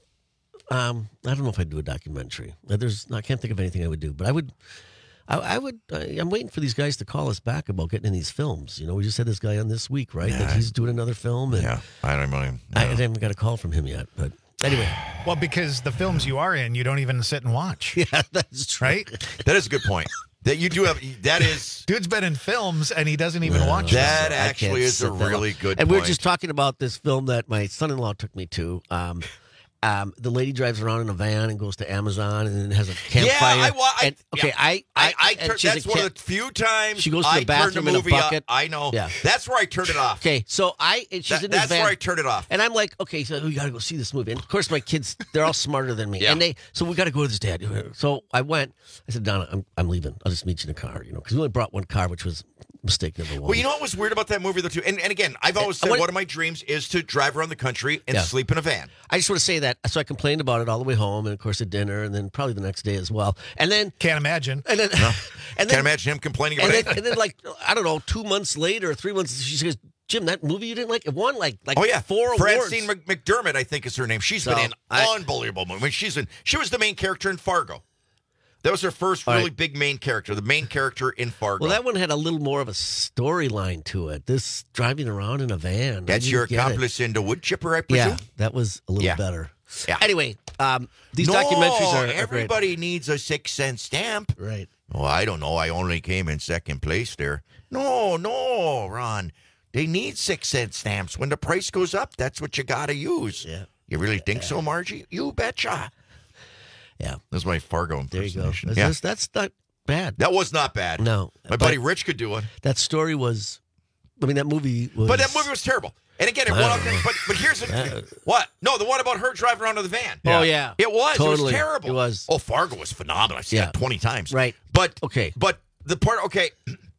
S17: um, I don't know if I'd do a documentary. There's, I can't think of anything I would do, but I would. I, I would. I, I'm waiting for these guys to call us back about getting in these films. You know, we just had this guy on this week, right?
S15: Yeah.
S17: That he's doing another film, and
S15: Yeah, I don't know.
S17: I, I haven't got a call from him yet. But anyway,
S16: Well, because the films you are in, you don't even sit and watch.
S17: Yeah, that's true.
S16: Right?
S15: That is a good point. That you do have. That is.
S16: Dude's been in films and he doesn't even
S17: No,
S16: watch
S15: That
S16: them.
S17: I
S15: actually
S17: can't
S15: is a
S17: set that
S15: really
S17: up.
S15: good
S17: And we were
S15: point.
S17: just talking about this film that my son-in-law took me to. Um, um, the lady drives around in a van and goes to Amazon and then has a campfire.
S15: Yeah, I, wa- I
S17: and, okay,
S15: yeah.
S17: I,
S15: I, I,
S17: and
S15: tur-
S17: she's a
S15: that's one
S17: ca-
S15: of the few times
S17: She goes to the
S15: I turned
S17: bathroom in a
S15: movie off-
S17: bucket.
S15: I know.
S17: Yeah.
S15: That's where I turned it off.
S17: Okay, so I and she's
S15: That-
S17: in this
S15: that's
S17: van.
S15: where I turned it off.
S17: And I'm like, okay, so we got to go see this movie. And of course, my kids, they're all smarter than me.
S15: Yeah.
S17: And they, so we got to go to this dad. So I went. I said, Donna, I'm, I'm leaving. I'll just meet you in the car, you know, because we only brought one car, which was mistake number one.
S15: Well, you know what was weird about that movie, though, too? And, and again, I've always said
S17: what-
S15: one of my dreams is to drive around the country and
S17: Yeah.
S15: sleep in a van.
S17: I just want to say that. So I complained about it all the way home, and of course at dinner, and then probably the next day as well. And then
S16: Can't imagine.
S17: and then
S15: No.
S17: and
S15: Can't
S17: then
S15: imagine him complaining about
S17: and
S15: anything.
S17: then, and then like I don't know, two months later, three months, she says, Jim, that movie you didn't like, it won like like
S15: Oh yeah,
S17: four
S15: Francine
S17: awards.
S15: Mc- McDermott, I think is her name. She's
S17: So,
S15: been in
S17: I-
S15: unbelievable movie. I mean, she's in. She was the main character in Fargo. That was her first
S17: All
S15: really
S17: right.
S15: big main character. The main character in Fargo.
S17: Well, that one had a little more of a storyline to it. This driving around in a van. I
S15: That's
S17: didn't
S15: your
S17: get it.
S15: accomplice in the wood chipper, I presume.
S17: Yeah, that was a little
S15: Yeah.
S17: better.
S15: Yeah.
S17: Anyway, um, these
S15: no,
S17: documentaries are, are great.
S15: everybody needs a six cent stamp.
S17: Right.
S15: Oh, I don't know. I only came in second place there. No, no, Ron. They need six cent stamps. When the price goes up, that's what you got to use.
S17: Yeah.
S15: You really think so, Margie? You betcha.
S17: Yeah.
S15: That's my Fargo
S17: There you go.
S15: impersonation.
S17: That's,
S15: Yeah.
S17: that's, that's not bad.
S15: That was not bad.
S17: No.
S15: My
S17: but
S15: buddy Rich could do it.
S17: That story was, I mean, that movie was.
S15: But that movie was terrible. And again, it
S17: I
S15: went
S17: don't
S15: off.
S17: know.
S15: But but here's the,
S17: Yeah.
S15: what? No, the one about her driving around in the van.
S17: Oh, yeah.
S15: It was. It was
S17: Totally.
S15: terrible.
S17: It was.
S15: Oh, Fargo was phenomenal. I've seen
S17: Yeah.
S15: it twenty times.
S17: Right.
S15: But
S17: Okay.
S15: But the part. Okay.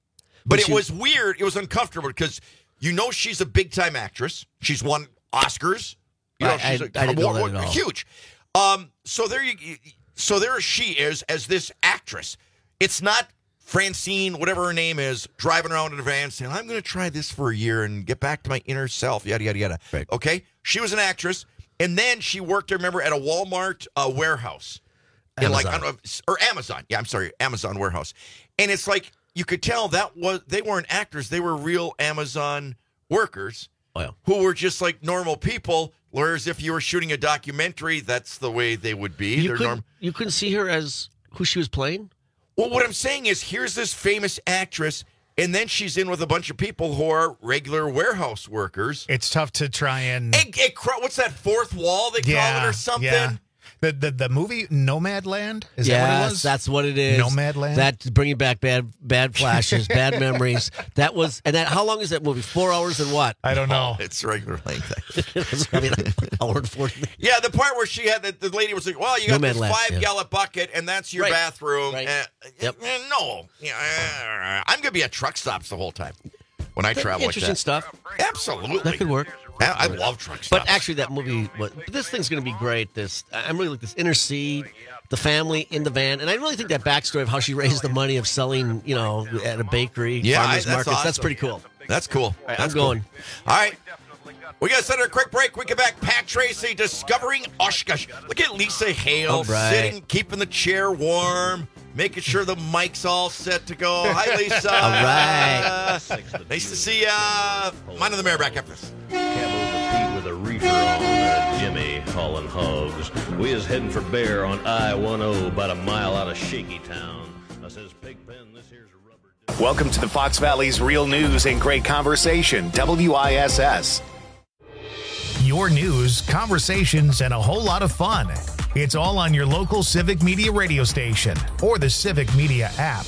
S15: But
S17: Was
S15: it
S17: she-
S15: was weird. It was uncomfortable because you know she's a big time actress. She's won Oscars. You know,
S17: I-
S15: she's
S17: I-
S15: a-
S17: I didn't know that
S15: award-
S17: at all.
S15: huge. Um. So there you. So there she is as this actress. It's not Francine, whatever her name is, driving around in a van saying, I'm going to try this for a year and get back to my inner self, yada, yada, yada.
S17: Right.
S15: Okay? She was an actress, and then she worked, I remember, at a Walmart uh, warehouse. In like, I
S17: Amazon.
S15: don't know, or Amazon. Yeah, I'm sorry, Amazon warehouse. And it's like, you could tell that was they weren't actors. They were real Amazon workers
S17: Oh, yeah.
S15: who were just like normal people, whereas if you were shooting a documentary, that's the way they would be.
S17: You
S15: They're
S17: couldn't,
S15: norm-
S17: you couldn't see her as who she was playing?
S15: Well, what I'm saying is, here's this famous actress, and then she's in with a bunch of people who are regular warehouse workers.
S16: It's tough to try and.
S15: It, it, cro- what's that fourth wall they
S16: yeah,
S15: call it or something?
S16: Yeah. The, the the movie Nomadland? Is
S17: yes,
S16: that what it was?
S17: that's what it is.
S16: Nomadland?
S17: That bringing back bad bad flashes, bad memories. That was, and that. How long is that movie? Four hours and what?
S16: I don't know.
S15: Oh, it's regular length.
S17: It was probably like an hour and forty.
S15: Yeah, the part where she had the, the lady was like, "Well, you got this
S17: Nomadland,
S15: five
S17: yeah.
S15: gallon bucket, and that's your
S17: Right,
S15: bathroom."
S17: right.
S15: Uh,
S17: Yep.
S15: uh, no, yeah, uh, I'm gonna be at truck stops the whole time when I travel like
S17: Interesting
S15: that.
S17: stuff.
S15: Absolutely,
S17: That could work.
S15: I, I love truck stops.
S17: But actually, that movie. Was, but this thing's going to be great. This I'm really like this inner sea, the family in the van, and I really think that backstory of how she raised the money of selling, you know, at a bakery,
S15: Yeah,
S17: farmers
S15: I- that's
S17: markets. That's
S15: awesome.
S17: pretty cool.
S15: That's cool.
S17: All right,
S15: That's
S17: I'm going.
S15: Cool. All right. We got to send her a quick break. We get back. Pat Tracy discovering Oshkosh. Look at Lisa Hale
S17: All right.
S15: sitting, keeping the chair warm, making sure the mic's all set to go. Hi, Lisa.
S17: All right.
S15: Nice to see ya. Mind on the Mayor back after this.
S2: Camo Pete with a reefer on uh, Jimmy hauling hogs. We is heading for Bear on I ten about a mile out of Shaky Town. I says, Pigpen, this here's a rubber.
S21: Welcome to the Fox Valley's Real News and Great Conversation, W I S S.
S1: your news, conversations, and a whole lot of fun. It's all on your local Civic Media radio station or the Civic Media app.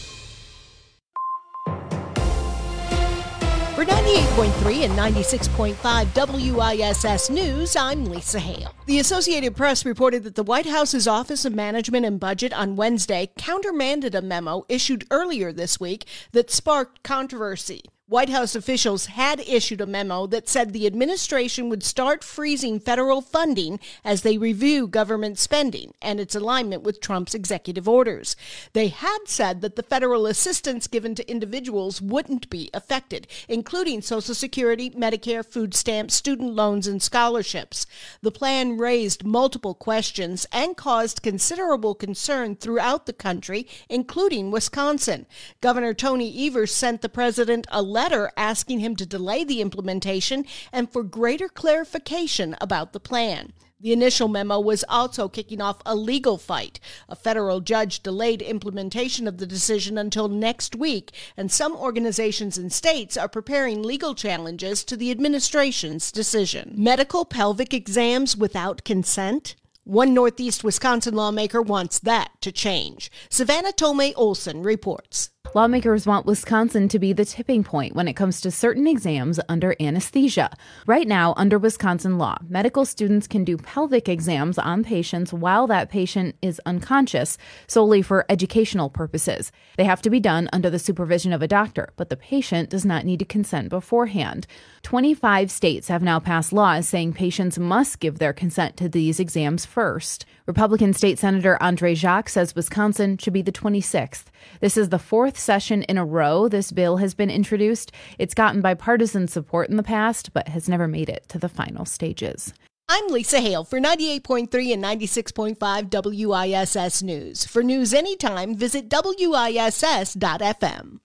S5: For ninety-eight point three and ninety-six point five W I S S News, I'm Lisa Hale. The Associated Press reported that the White House's Office of Management and Budget on Wednesday countermanded a memo issued earlier this week that sparked controversy. White House officials had issued a memo that said the administration would start freezing federal funding as they review government spending and its alignment with Trump's executive orders. They had said that the federal assistance given to individuals wouldn't be affected, including Social Security, Medicare, food stamps, student loans, and scholarships. The plan raised multiple questions and caused considerable concern throughout the country, including Wisconsin. Governor Tony Evers sent the president a letter asking him to delay the implementation and for greater clarification about the plan. The initial memo was also kicking off a legal fight. A federal judge delayed implementation of the decision until next week, and some organizations and states are preparing legal challenges to the administration's decision. Medical pelvic exams without consent? One Northeast Wisconsin lawmaker wants that to change. Savannah Tomei Olson reports.
S3: Lawmakers want Wisconsin to be the tipping point when it comes to certain exams under anesthesia. Right now, under Wisconsin law, medical students can do pelvic exams on patients while that patient is unconscious, solely for educational purposes. They have to be done under the supervision of a doctor, but the patient does not need to consent beforehand. twenty-five states have now passed laws saying patients must give their consent to these exams first. Republican State Senator Andre Jacques says Wisconsin should be the twenty-sixth. This is the fourth session in a row this bill has been introduced. It's gotten bipartisan support in the past, but has never made it to the final stages.
S5: I'm Lisa Hale for ninety-eight point three and ninety-six point five W I S S News. For news anytime, visit W I S S dot F M.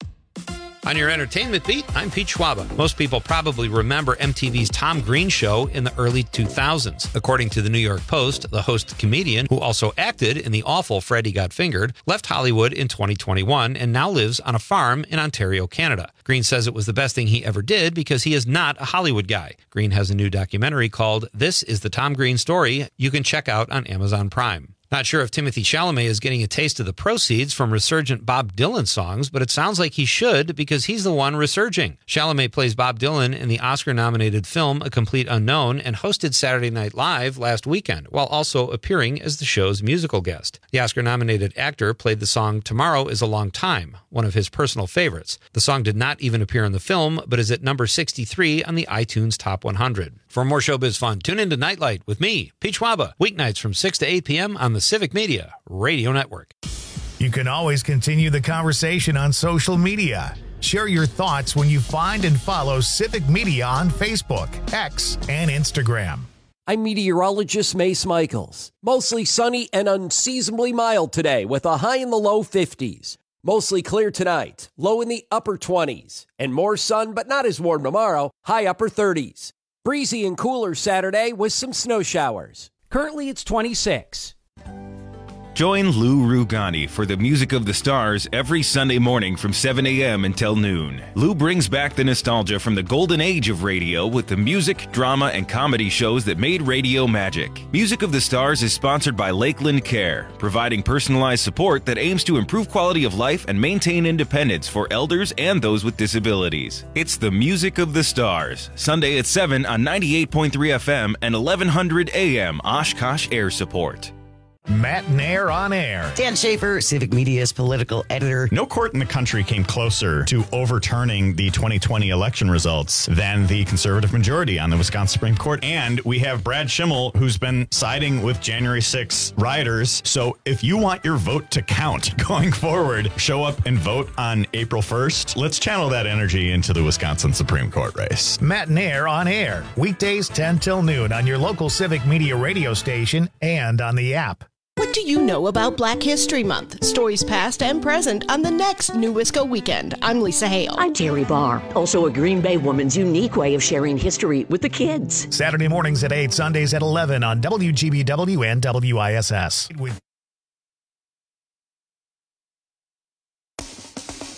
S4: On your entertainment beat, I'm Pete Schwaba. Most people probably remember M T V's Tom Green show in the early two thousands. According to the New York Post, the host comedian, who also acted in the awful Freddy Got Fingered, left Hollywood in twenty twenty-one and now lives on a farm in Ontario, Canada. Green says it was the best thing he ever did because he is not a Hollywood guy. Green has a new documentary called This is the Tom Green Story you can check out on Amazon Prime. Not sure if Timothée Chalamet is getting a taste of the proceeds from resurgent Bob Dylan songs, but it sounds like he should because he's the one resurging. Chalamet plays Bob Dylan in the Oscar-nominated film A Complete Unknown and hosted Saturday Night Live last weekend, while also appearing as the show's musical guest. The Oscar-nominated actor played the song Tomorrow is a Long Time, one of his personal favorites. The song did not even appear in the film, but is at number sixty-three on the iTunes Top one hundred. For more showbiz fun, tune into Nightlight with me, Pete Schwaba, weeknights from six to eight p.m. on the Civic Media Radio Network.
S1: You can always continue the conversation on social media. Share your thoughts when you find and follow Civic Media on Facebook, X, and Instagram.
S10: I'm meteorologist Mace Michaels. Mostly sunny and unseasonably mild today with a high in the low fifties. Mostly clear tonight, low in the upper twenties. And more sun, but not as warm tomorrow, high upper thirties. Breezy and cooler Saturday with some snow showers. Currently it's twenty-six.
S21: Join Lou Rugani for the Music of the Stars every Sunday morning from seven a.m. until noon. Lou brings back the nostalgia from the golden age of radio with the music, drama, and comedy shows that made radio magic. Music of the Stars is sponsored by Lakeland Care, providing personalized support that aims to improve quality of life and maintain independence for elders and those with disabilities. It's the Music of the Stars, Sunday at seven on ninety-eight point three F M and eleven hundred A M Oshkosh Air Support.
S1: Matt Nair on air.
S6: Dan Schaefer, Civic Media's political editor.
S22: No court in the country came closer to overturning the twenty twenty election results than the conservative majority on the Wisconsin Supreme Court. And we have Brad Schimmel, who's been siding with January sixth rioters. So if you want your vote to count going forward, show up and vote on April first. Let's channel that energy into the Wisconsin Supreme Court race.
S1: Matt Nair on air. Weekdays ten till noon on your local Civic Media radio station and on the app.
S5: What do you know about Black History Month? Stories past and present on the next New Wisco Weekend. I'm Lisa Hale.
S13: I'm Terry Barr. Also a Green Bay woman's unique way of sharing history with the kids.
S1: Saturday mornings at eight, Sundays at eleven on W G B W and W I S S. With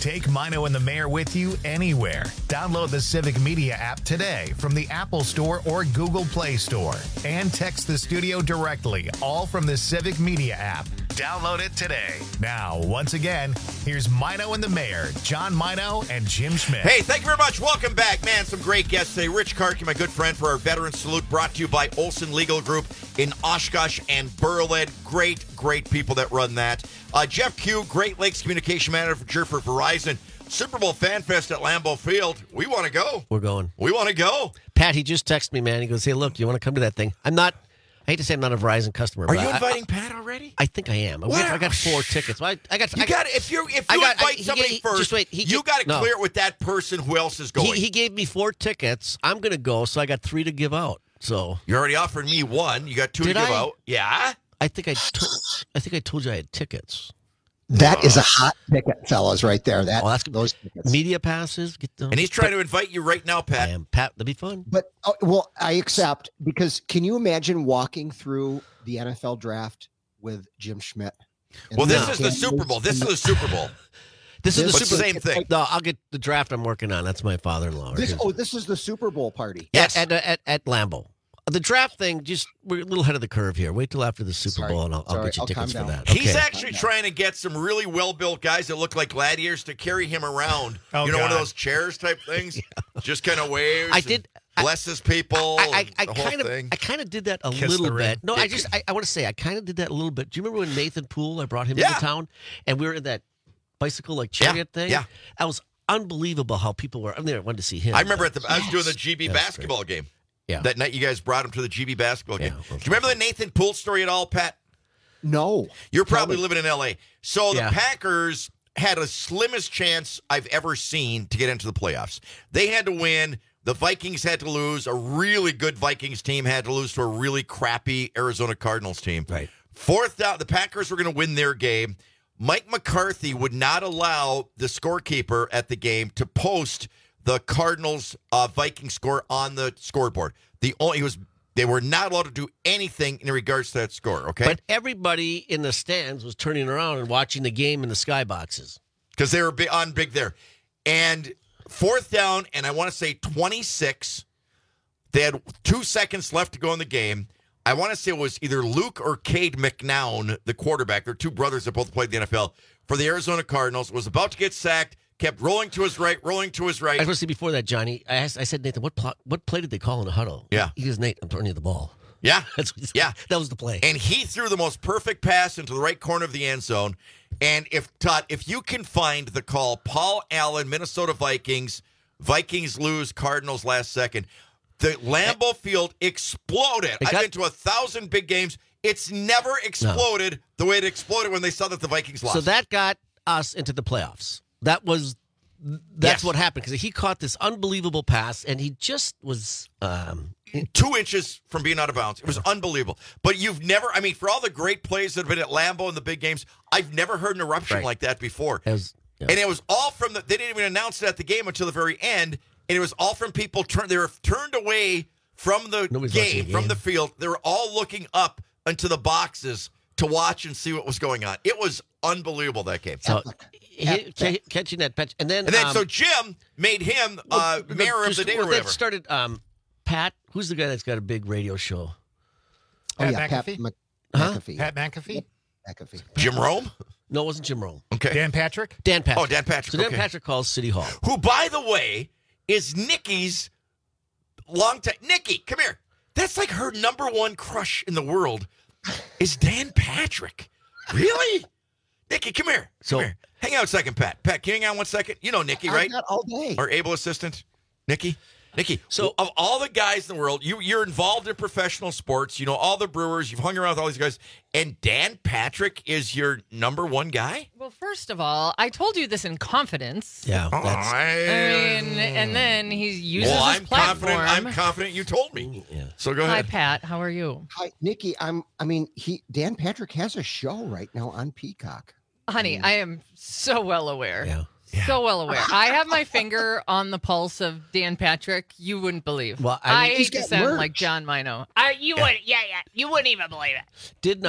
S1: Take Mino and the Mayor with you anywhere. Download the Civic Media app today from the Apple Store or Google Play Store. And text the studio directly, all from the Civic Media app. Download it today. Now, once again, here's Mino and the Mayor, John Mino and Jim Schmidt.
S15: Hey, thank you very much. Welcome back. Man, some great guests today. Rich Karki, my good friend, for our Veteran Salute, brought to you by Olson Legal Group in Oshkosh and Berlin. Great, great people that run that. Uh, Jeff Q, Great Lakes Communication Manager for Verizon. Super Bowl Fan Fest at Lambeau Field. We want to go.
S17: We're going.
S15: We want to go.
S17: Pat, he just texted me, man. He goes, hey, look, you want to come to that thing? I'm not, I hate to say I'm not a Verizon customer.
S15: Are
S17: but
S15: you
S17: I,
S15: inviting
S17: I,
S15: Pat already?
S17: I think I am.
S15: What?
S17: I got four tickets. I, I got.
S15: You
S17: I
S15: got if you if
S17: I
S15: you
S17: got-
S15: invite
S17: I- he-
S15: somebody
S17: he-
S15: first,
S17: just wait, he-
S15: you got to
S17: no.
S15: clear it with that person who else is
S17: He,
S15: going.
S17: he gave me four tickets. I'm going to go, so I got three to give out. So
S15: you already offered me one. You got two
S17: Did
S15: to give
S17: I?
S15: out. Yeah.
S17: I think I told. I think I told you I had tickets.
S7: That is a hot ticket, fellas, right there. That
S17: Oh, that's
S7: those tickets.
S17: Media passes. Get them.
S15: And he's trying to invite you right now, Pat.
S17: Damn, Pat, that'd be fun.
S7: But oh, well, I accept because can you imagine walking through the N F L draft with Jim Schmidt? And
S15: Well, this
S7: the
S15: is the
S7: Kansas
S15: Super Bowl. This is
S7: and
S15: the Super Bowl.
S17: This is the
S15: But
S17: Super
S15: same thing.
S17: No, I'll get the draft I'm working on. That's my father-in-law.
S7: This, oh, this is the Super Bowl party.
S17: Yes, at at, at, at Lambeau. The draft thing, just we're a little ahead of the curve here. Wait till after the Super
S7: Sorry.
S17: Bowl, and I'll, I'll
S7: Sorry.
S17: get you
S7: I'll
S17: tickets for
S7: calm
S17: that.
S7: down.
S15: He's
S17: Okay.
S15: actually trying to get some really well-built guys that look like gladiators to carry him around.
S16: Oh,
S15: you know, one of
S16: God.
S15: those chairs type things. Just kind of waves.
S17: I
S15: and
S17: did-
S15: blesses people.
S17: I, I,
S15: and
S17: I
S15: the whole
S17: kind of,
S15: thing.
S17: I kind of did that a
S16: Kiss
S17: little
S16: the ring.
S17: bit. No, I just, I, I want to say, I kind of did that a little bit. Do you remember when Nathan Poole? I brought him
S15: Yeah.
S17: into town, and we were in that bicycle like
S15: Yeah,
S17: chariot thing.
S15: yeah.
S17: That was unbelievable how people were. I mean, I wanted to see him.
S15: I remember at the I was doing the
S17: Yes.
S15: G B
S17: Yeah, that's
S15: basketball game.
S17: Yeah.
S15: That night you guys brought him to the G B basketball game.
S17: Yeah,
S15: Do you remember the Nathan Poole story at all, Pat?
S7: No.
S15: You're probably living in L A. So the
S17: Yeah.
S15: Packers had a slimmest chance I've ever seen to get into the playoffs. They had to win. The Vikings had to lose. A really good Vikings team had to lose to a really crappy Arizona Cardinals team.
S17: Right.
S15: Fourth down, the Packers were going to win their game. Mike McCarthy would not allow the scorekeeper at the game to post the Cardinals uh, Viking score on the scoreboard. The only he was they were not allowed to do anything in regards to that score. Okay,
S17: But everybody in the stands was turning around and watching the game in the skyboxes.
S15: because they were big, on big there. And fourth down, and I want to say twenty-six. They had two seconds left to go in the game. I want to say it was either Luke or Cade McNown, the quarterback. They're two brothers that both played the N F L for the Arizona Cardinals. Was about to get sacked. Kept rolling to his right, rolling to his right.
S17: I was going to say before that, Johnny, I, asked, I said, Nathan, what plot, what play did they call in the huddle?
S15: Yeah.
S17: He goes, Nate, I'm throwing you the ball.
S15: Yeah,
S17: That's what he said.
S15: yeah.
S17: That was the play.
S15: And he threw the most perfect pass into the right corner of the end zone. And if Todd, if you can find the call, Paul Allen, Minnesota Vikings, Vikings lose, Cardinals last second. The Lambeau Field exploded.
S17: It
S15: I've
S17: got-
S15: been to a thousand big games. It's never exploded the way it exploded when they saw that the Vikings lost.
S17: So that got us into the playoffs. That was that's
S15: Yes.
S17: what happened because he caught this unbelievable pass and he just was um,
S15: two inches from being out of bounds. It was unbelievable. But you've never, I mean, for all the great plays that have been at Lambeau in the big games, I've never heard an eruption
S17: Right.
S15: like that before.
S17: it was, yeah.
S15: And it was all from the, they didn't even announce it at the game until the very end. And it was all from people, turn, they were turned away from the
S17: Nobody's
S15: game,
S17: watching the
S15: from
S17: game.
S15: the field. They were all looking up into the boxes to watch and see what was going on. It was unbelievable, that game.
S17: So he, ca- catching that pitch and then
S15: and then,
S17: um,
S15: so Jim made him uh,
S17: well,
S15: mayor of
S17: just-
S15: the day
S17: well,
S15: or
S17: that
S15: whatever.
S17: started um, Pat. Who's the guy that's got a big radio show?
S7: Oh,
S16: Pat
S7: yeah, Pat
S16: McAfee?
S7: Mc-
S17: Huh?
S7: McAfee.
S16: Pat McAfee?
S7: McAfee.
S15: Jim Rome?
S17: No, it wasn't Jim Rome.
S15: Okay.
S16: Dan Patrick?
S17: Dan Patrick.
S15: Oh, Dan Patrick,
S17: So Dan
S15: okay.
S17: Patrick calls City Hall.
S15: Who, by the way, is Nikki's long time. Nikki, come here. That's like her number one crush in the world is Dan Patrick. Really? Nikki, come here. Come
S17: So-
S15: here. Hang out a second, Pat. Pat, can you hang on one second? You know Nikki,
S7: I've
S15: right?
S7: got all day.
S15: Our able assistant, Nikki. Nikki,
S17: So-
S15: so of all the guys in the world, you, you're involved in professional sports. You know all the Brewers. You've hung around with all these guys. And Dan Patrick is your number one guy?
S8: Well, first of all, I told you this in confidence.
S17: Yeah,
S15: Oh,
S17: that's
S8: I mean, and then he uses
S15: well,
S8: his
S15: I'm
S8: platform.
S15: confident. I'm confident you told me.
S17: yeah.
S15: So go
S8: Hi,
S15: ahead.
S8: Pat. How are you?
S7: Hi, Nikki. I'm. I mean, he Dan Patrick has a show right now on Peacock.
S8: Honey, I am so well aware.
S17: Yeah.
S8: So well aware. I have my finger on the pulse of Dan Patrick. You wouldn't believe.
S17: Well, I-
S8: I
S17: He's
S8: hate to
S7: got
S8: sound
S7: merch.
S8: like John Mino. I, you would, yeah, yeah. You wouldn't even believe it.
S17: Did not.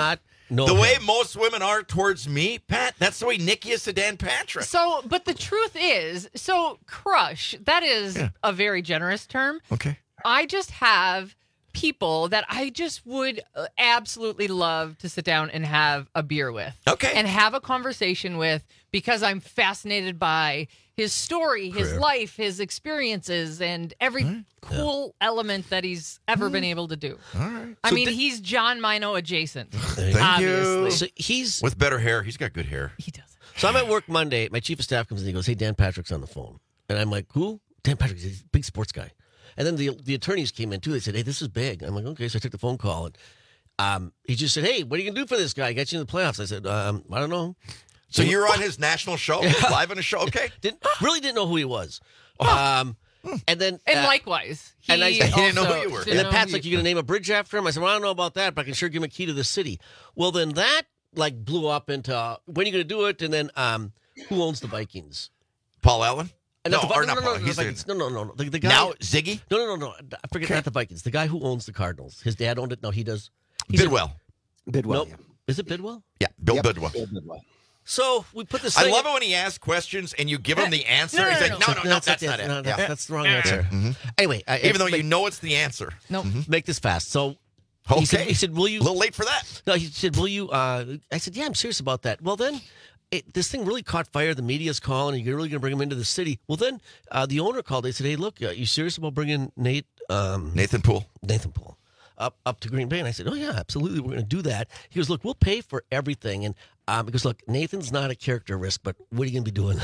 S17: No
S15: the way
S17: head.
S15: most women are towards me, Pat, that's the way Nikki is to Dan Patrick.
S8: So, but the truth is, so crush, that is
S15: Yeah.
S8: a very generous term.
S15: Okay.
S8: I just have people that I just would uh, absolutely love to sit down and have a beer with.
S15: Okay.
S8: And have a conversation with because I'm fascinated by his story, his
S15: Career.
S8: life, his experiences, and every cool element that he's ever been able to do.
S15: All right.
S8: I
S15: So
S8: mean,
S15: di-
S8: he's John Mino adjacent.
S15: Thank
S8: obviously.
S15: you.
S17: So he's
S15: With better hair. He's got good hair.
S8: He does.
S17: So I'm at work Monday. My chief of staff comes in. He goes, "Hey, Dan Patrick's on the phone," and I'm like, "Who?" Dan Patrick. He's a big sports guy. And then the the attorneys came in too. They said, "Hey, this is big." I'm like, "Okay." So I took the phone call, and um, he just said, "Hey, what are you gonna do for this guy? Get you in the playoffs?" I said, um, "I don't know."
S15: So you're on his national show, live on a show, okay?
S17: Didn't really didn't know who he was. Um, and then
S8: And
S17: uh,
S8: likewise, he,
S17: and I
S15: He didn't know
S8: also
S15: who you were.
S17: and
S8: didn't
S17: then
S8: know
S17: Pat's
S8: who
S17: like, "You gonna name a bridge after him?" I said, "Well, I don't know about that, but I can sure give him a key to the city." Well, then that like blew up into uh, when are you gonna do it? And then um, who owns the Vikings?
S15: Paul Allen?
S17: Uh,
S15: No,
S17: not the,
S15: or
S17: Vi-
S15: not
S17: no, no,
S15: Paul.
S17: no, no,
S15: He's
S17: the
S15: a-
S17: Vikings. no, no, no, no. The, the guy
S15: Now, Ziggy?
S17: No, no, no, no. I forget
S15: Okay.
S17: not the Vikings. The guy who owns the Cardinals. His dad owned it. No, he does. He's
S15: Bidwell.
S7: Bidwell.
S17: Nope. Is it Bidwell?
S15: Yeah, Bill
S7: Yep,
S15: Bidwell.
S7: Bill Bidwell.
S17: So we put this.
S15: I
S17: thing
S15: love
S17: in-
S15: it when he asks questions and you give him the answer.
S8: No, no,
S15: He's
S8: no,
S15: like, no, no, no, that's,
S17: that's
S15: not
S17: it.
S15: it.
S17: No, that-
S15: Yeah.
S17: that's the wrong answer.
S15: Mhm.
S17: Anyway, I,
S15: Even though
S17: make,
S15: you know it's the answer.
S8: Nope.
S17: make this fast. So
S15: Okay.
S17: he said, he said, "Will you?"
S15: A little late for that.
S17: No, he said, "Will you?" Uh, I said, "Yeah, I'm serious about that." Well, then. It, this thing really caught fire. The media's calling. You're really going to bring him into the city. Well, then uh, the owner called. They said, "Hey, look, uh, you serious about bringing Nate um,
S15: Nathan Poole.
S17: Nathan Poole up up to Green Bay?" And I said, "Oh yeah, absolutely. We're going to do that." He goes, "Look, we'll pay for everything." And um, he goes, "Look, Nathan's not a character risk, but what are you going to be doing?"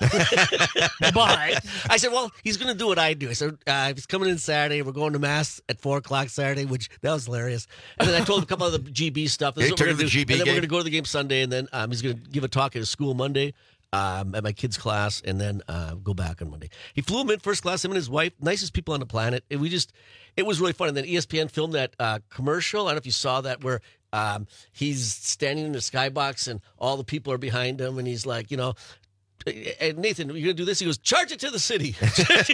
S17: But I said, "Well, he's going to do what I do." I said, uh, "He's coming in Saturday. We're going to mass at four o'clock Saturday," which that was hilarious. And then I told him a couple of the G B stuff. This
S15: Yeah,
S17: is
S15: he
S17: what
S15: took
S17: we're
S15: him to
S17: going
S15: the
S17: to do.
S15: G B
S17: And then
S15: game.
S17: we're going to go to the game Sunday, and then um, he's going to give a talk at his school Monday. Um, at my kid's class, and then uh, go back on Monday. He flew him in first class, him and his wife, nicest people on the planet. And we just, it was really fun. And then E S P N filmed that uh, commercial. I don't know if you saw that, where um, he's standing in the skybox and all the people are behind him, and he's like, you know, and Nathan, you're gonna do this? He goes, "Charge it to the city." Charge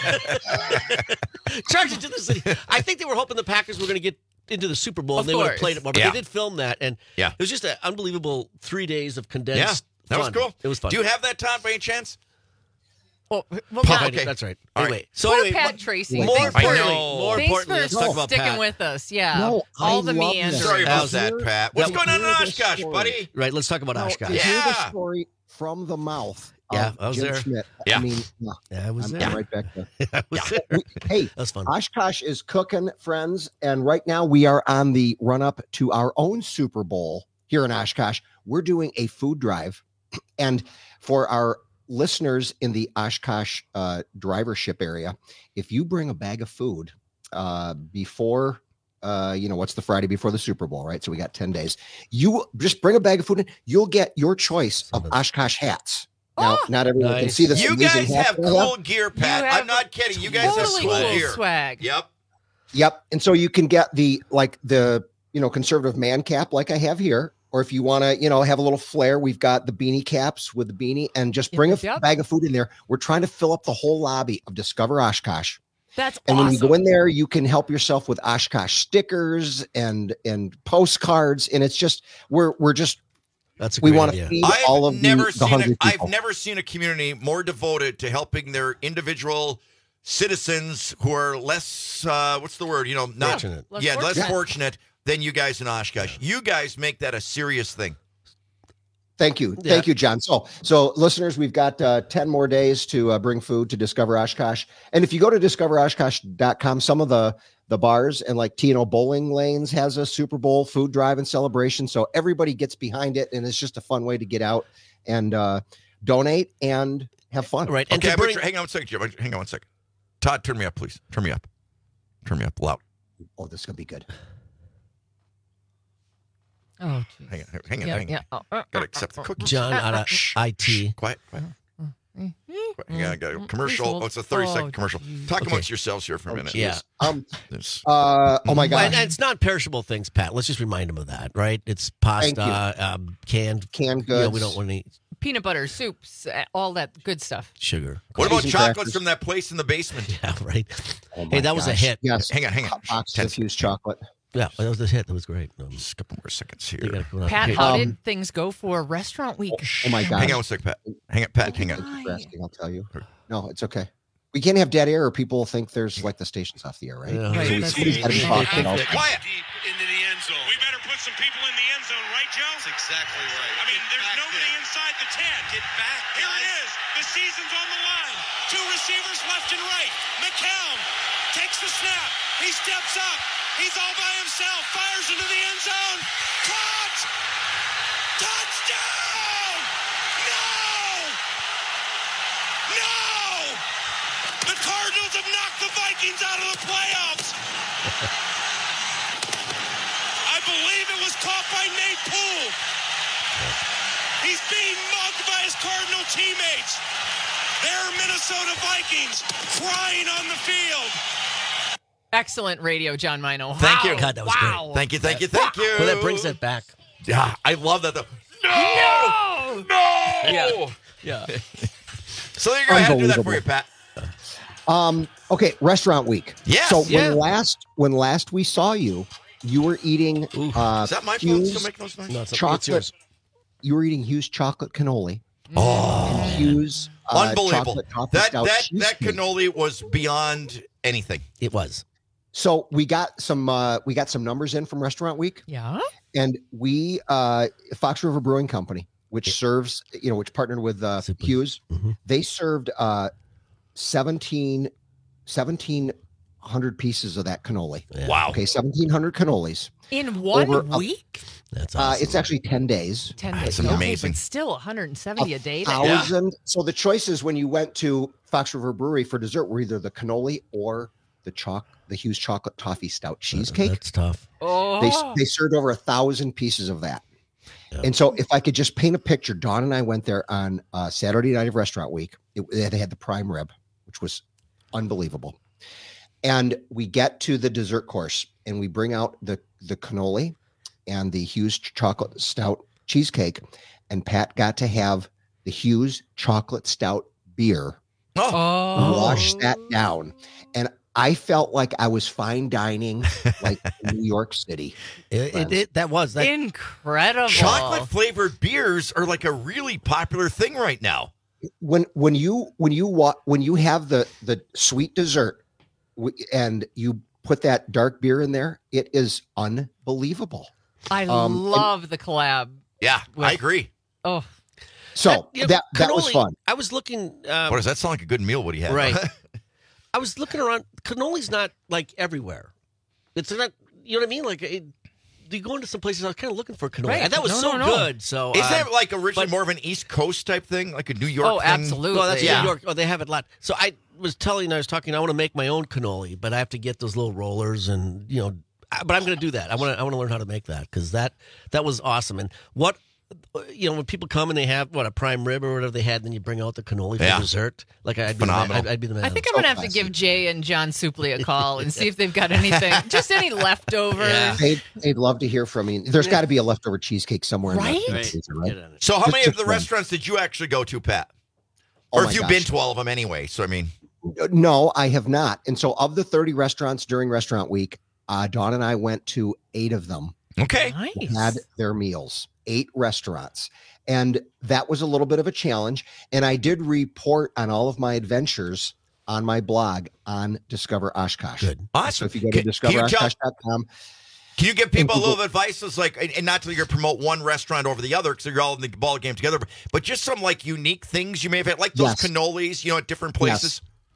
S17: it to the city. I think they were hoping the Packers were going to get into the Super Bowl,
S8: Of
S17: and they would have
S8: course.
S17: played it more. But
S15: Yeah.
S17: they did film that, and
S15: Yeah.
S17: it was just an unbelievable three days of condensed.
S15: Yeah. That was
S17: fun.
S15: cool.
S17: It was fun.
S15: Do you have that, Todd, by any chance?
S8: Well, well,
S17: Yeah,
S8: not-
S17: I do.
S15: Okay.
S17: That's right.
S15: All
S17: Anyway,
S15: right.
S17: so
S8: Poor
S17: anyway,
S8: Pat
S17: mo-
S8: Tracy.
S17: More
S8: Thanks
S15: I
S8: for,
S17: importantly,
S15: know.
S17: more
S8: thanks
S17: importantly,
S8: for
S17: let's talk about
S8: sticking
S17: Pat.
S8: with us. Yeah,
S7: No,
S8: all
S7: I
S8: the
S7: love
S8: meanders.
S7: this.
S15: Sorry about
S7: That
S15: that,
S7: was-
S15: Pat. What's
S7: that
S15: going on in
S7: was the
S15: Oshkosh,
S7: story.
S15: buddy?
S17: Right, let's talk about
S7: Now,
S17: Oshkosh.
S7: to hear the
S15: Yeah.
S7: story from the mouth
S17: Yeah,
S7: of
S17: I was
S7: Jim
S17: there.
S7: Schmidt.
S15: Yeah.
S7: I mean, yeah,
S17: Yeah, I was
S7: I'm,
S17: there.
S7: I'm right back there.
S17: I was
S15: Yeah.
S17: there.
S7: Hey,
S17: That was fun.
S7: Oshkosh is cooking, friends, and right now we are on the run up to our own Super Bowl here in Oshkosh. We're doing a food drive, and for our listeners in the Oshkosh uh, drivership area, if you bring a bag of food uh, before, uh, you know, what's the Friday before the Super Bowl, right? So we got ten days. You just bring a bag of food in, you'll get your choice of Oshkosh hats. Now,
S8: Oh,
S7: not everyone can
S17: nice.
S7: see this.
S15: You
S7: amazing
S15: guys
S7: hat
S15: have
S7: that I
S15: cool gear, Pat.
S8: You have
S15: I'm not kidding. You guys have
S8: totally
S15: cool
S8: cool
S15: gear.
S8: swag.
S15: Yep.
S7: Yep. And so you can get the like the you know conservative man cap like I have here, or if you want to you know have a little flair, we've got the beanie caps with the beanie, and just bring a
S8: Yep.
S7: bag of food in there. We're trying to fill up the whole lobby of Discover Oshkosh.
S8: That's
S7: And
S8: awesome.
S7: when you go in there, you can help yourself with Oshkosh stickers and and postcards, and it's just we're we're just
S17: That's a
S7: we
S17: great
S7: want to
S17: idea.
S7: feed
S15: I've
S7: all of
S15: never
S7: the, the
S15: seen
S7: hungry
S15: a,
S7: people.
S15: I've never seen a community more devoted to helping their individual citizens who are less uh, what's the word? You know, not
S17: Fortunate.
S8: Less
S15: yeah, less
S8: fortunate.
S15: fortunate than you guys in Oshkosh. You guys make that a serious thing.
S7: Thank you.
S17: Yeah.
S7: Thank you, John. So, so listeners, we've got uh, ten more days to uh, bring food to Discover Oshkosh. And if you go to discover oshkosh dot com, some of the, the bars and like T and O Bowling Lanes has a Super Bowl food drive and celebration. So everybody gets behind it, and it's just a fun way to get out and uh, donate and have fun.
S17: Right. And
S15: Okay,
S17: to
S15: I'm
S17: bring,
S15: gonna- hang on one second, Jim. Hang on one second. Todd, turn me up, please. Turn me up. Turn me up loud.
S7: Oh, this is going to be good.
S8: Oh, geez.
S15: Hang on, hang on,
S8: Yeah,
S15: hang on.
S8: yeah. Oh, uh,
S15: Gotta accept the cookie.
S17: John out of I T.
S15: Quiet, quiet.
S8: mm,
S15: quiet. Yeah, I got a
S8: mm,
S15: commercial.
S8: please
S15: Oh, it's a thirty second
S8: hold.
S15: commercial.
S8: Oh,
S15: Talk
S17: Okay.
S15: amongst yourselves here for a minute.
S17: Yeah.
S7: Um,
S15: There's-
S7: uh, oh my
S17: And,
S7: gosh.
S17: and it's not perishable things, Pat. Let's just remind them of that, right? It's
S7: Thank
S17: pasta, um, canned.
S7: Canned
S17: You know,
S7: goods.
S17: we don't want to eat
S8: peanut butter, soups, uh, all that good stuff.
S17: sugar.
S15: What about
S7: Cookies and
S15: chocolates
S7: crackers.
S15: from that place in the basement?
S17: Yeah, right.
S7: Oh
S17: hey,
S7: my
S17: that was a
S7: gosh.
S17: hit.
S7: Yes.
S15: Hang on, hang on.
S7: Hot box
S15: Ten-
S7: infused chocolate.
S17: Yeah, that was the hit. That was great. Um,
S15: Just a couple more seconds here.
S17: you gotta come out.
S8: Pat,
S17: Okay.
S8: how
S7: Um,
S8: did things go for restaurant week?
S7: Oh my God.
S15: Hang on a sec, Pat. Hang on, Pat. Hang on.
S7: Thank you for asking, I'll tell you. No, it's okay. We can't have dead air or people think there's like the station's off the air, right?
S17: Yeah.
S7: So
S17: Right,
S7: we-
S17: that's-
S7: somebody's gotta be talking also.
S15: Quiet.
S9: Into the end zone. We better put some people in the end zone, right, Joe? That's exactly right. I mean, there's nobody inside the ten. Get back, Here it is. The season's on the line. Two receivers left and right. McCown takes the snap. He steps up. He's all by himself. Fires into the end zone. Caught! Touchdown! No! No! The Cardinals have knocked the Vikings out of the playoffs. I believe it was caught by Nate Poole. He's being mugged by his Cardinal teammates. They're Minnesota Vikings crying on the field.
S8: Excellent radio, John Mino.
S15: Thank
S8: Wow.
S15: you.
S17: God, that was
S8: wow.
S17: great.
S15: Thank you, thank you, thank you.
S17: Well, that brings it back.
S15: Yeah, I love that. Though.
S8: No!
S15: No!
S8: Yeah.
S17: Yeah.
S15: So you're going to have to do that for you, Pat.
S7: Um, okay, restaurant week.
S15: Yes,
S7: So
S15: yeah.
S7: when last when last we saw you, you were eating uh
S15: Is that my phone
S7: Hughes
S15: still making those noises?
S17: No, it's, it's
S7: chocolate.
S17: yours.
S7: You were eating Hughes chocolate cannoli.
S15: Oh,
S7: and Hughes uh,
S15: unbelievable.
S7: chocolate toffee
S15: That
S7: stout
S15: that that
S7: cheesecake.
S15: cannoli was beyond anything.
S17: It was.
S7: So we got some uh, we got some numbers in from Restaurant Week,
S8: Yeah.
S7: and we uh, Fox River Brewing Company, which serves you know which partnered with uh,
S17: Super.
S7: Hughes,
S17: Mhm.
S7: they served uh, seventeen hundred pieces of that cannoli.
S17: Yeah.
S15: Wow.
S7: Okay, seventeen hundred cannolis.
S8: In one
S7: Over a-
S8: week?
S17: That's
S7: Uh,
S17: awesome.
S7: it's actually ten days.
S8: ten
S15: That's
S8: days. Okay,
S15: amazing.
S8: but still one hundred seventy a, day. then.
S7: Thousand. So the choices when you went to Fox River Brewery for dessert were either the cannoli or the choc the Hughes chocolate toffee stout cheesecake.
S17: That's tough.
S8: Oh.
S7: They they served over a thousand pieces of that.
S17: Yeah.
S7: And so, if I could just paint a picture, Dawn and I went there on uh, Saturday night of Restaurant Week. It, they had the prime rib, which was unbelievable. And we get to the dessert course, and we bring out the the cannoli and the Hughes chocolate stout cheesecake. And Pat got to have the Hughes chocolate stout beer.
S8: Oh.
S7: Wash that down, and I felt like I was fine dining, like in New York City.
S17: It, it, it, that was that.
S8: Incredible.
S15: Chocolate flavored beers are like a really popular thing right now.
S7: when when you when you wa- when you have the the sweet dessert w- and you put that dark beer in there, it is unbelievable.
S8: I
S7: Um, and-
S8: love the collab.
S15: Yeah,
S8: With-
S15: I agree.
S8: Oh,
S7: So
S17: you know,
S7: that that was
S17: cannoli-
S7: fun.
S17: I was looking. Um,
S15: What does that sound like? A good meal? What do you have?
S17: Right. I was looking around. Cannoli's not like everywhere. It's not. You know what I mean? Like it, you go into some places. I was kind of looking for cannoli.
S8: Right.
S17: And that was
S8: No,
S17: so
S8: no, no.
S17: good. So
S15: Is
S17: uh,
S15: that like originally
S17: but-
S15: more of an East Coast type thing, like a New York?
S8: Oh,
S15: thing?
S8: absolutely.
S17: Well, that's
S15: Yeah.
S17: New York. Oh, they have it a lot. So I was telling, I was talking. I want to make my own cannoli, but I have to get those little rollers, and you know. I- But I'm going to do that. I want to. I want to learn how to make that because that that was awesome. And what. You know, when people come and they have what a prime rib or whatever they had, then you bring out the cannoli for
S15: Yeah.
S17: dessert. Like I'd be
S15: Phenomenal.
S17: The man, I'd, I'd be the man.
S8: I think I'm
S7: so
S8: gonna have to
S7: classy.
S8: give Jay and John Suplee a call and see if they've got anything, just any leftovers.
S17: Yeah.
S7: They'd, they'd love to hear from you. There's got to be a leftover cheesecake somewhere.
S8: Right?
S7: In that
S17: Right.
S7: freezer, right?
S17: Get on it.
S15: So, how
S7: Just-
S15: many of
S7: just
S15: the
S7: one.
S15: restaurants did you actually go to, Pat?
S7: Oh
S15: Or
S7: my
S15: have you
S7: gosh.
S15: been to all of them anyway? So, I mean,
S7: No, I have not. And so, of the thirty restaurants during Restaurant Week, uh, Dawn and I went to eight of them.
S15: okay.
S8: Nice.
S7: Had their meals. Eight restaurants. And that was a little bit of a challenge. And I did report on all of my adventures on my blog on Discover Oshkosh.
S17: Good.
S7: So
S15: Awesome.
S7: if you go to
S15: Can- can
S7: discover
S15: you tell-
S7: oshkosh dot com,
S15: Can you give people a
S7: Google-
S15: little advice? It's like, and- and not to you're promote one restaurant over the other because you're all in the ball game together, but, but just some like unique things you may have had, like those
S7: Yes.
S15: cannolis, you know, at different places.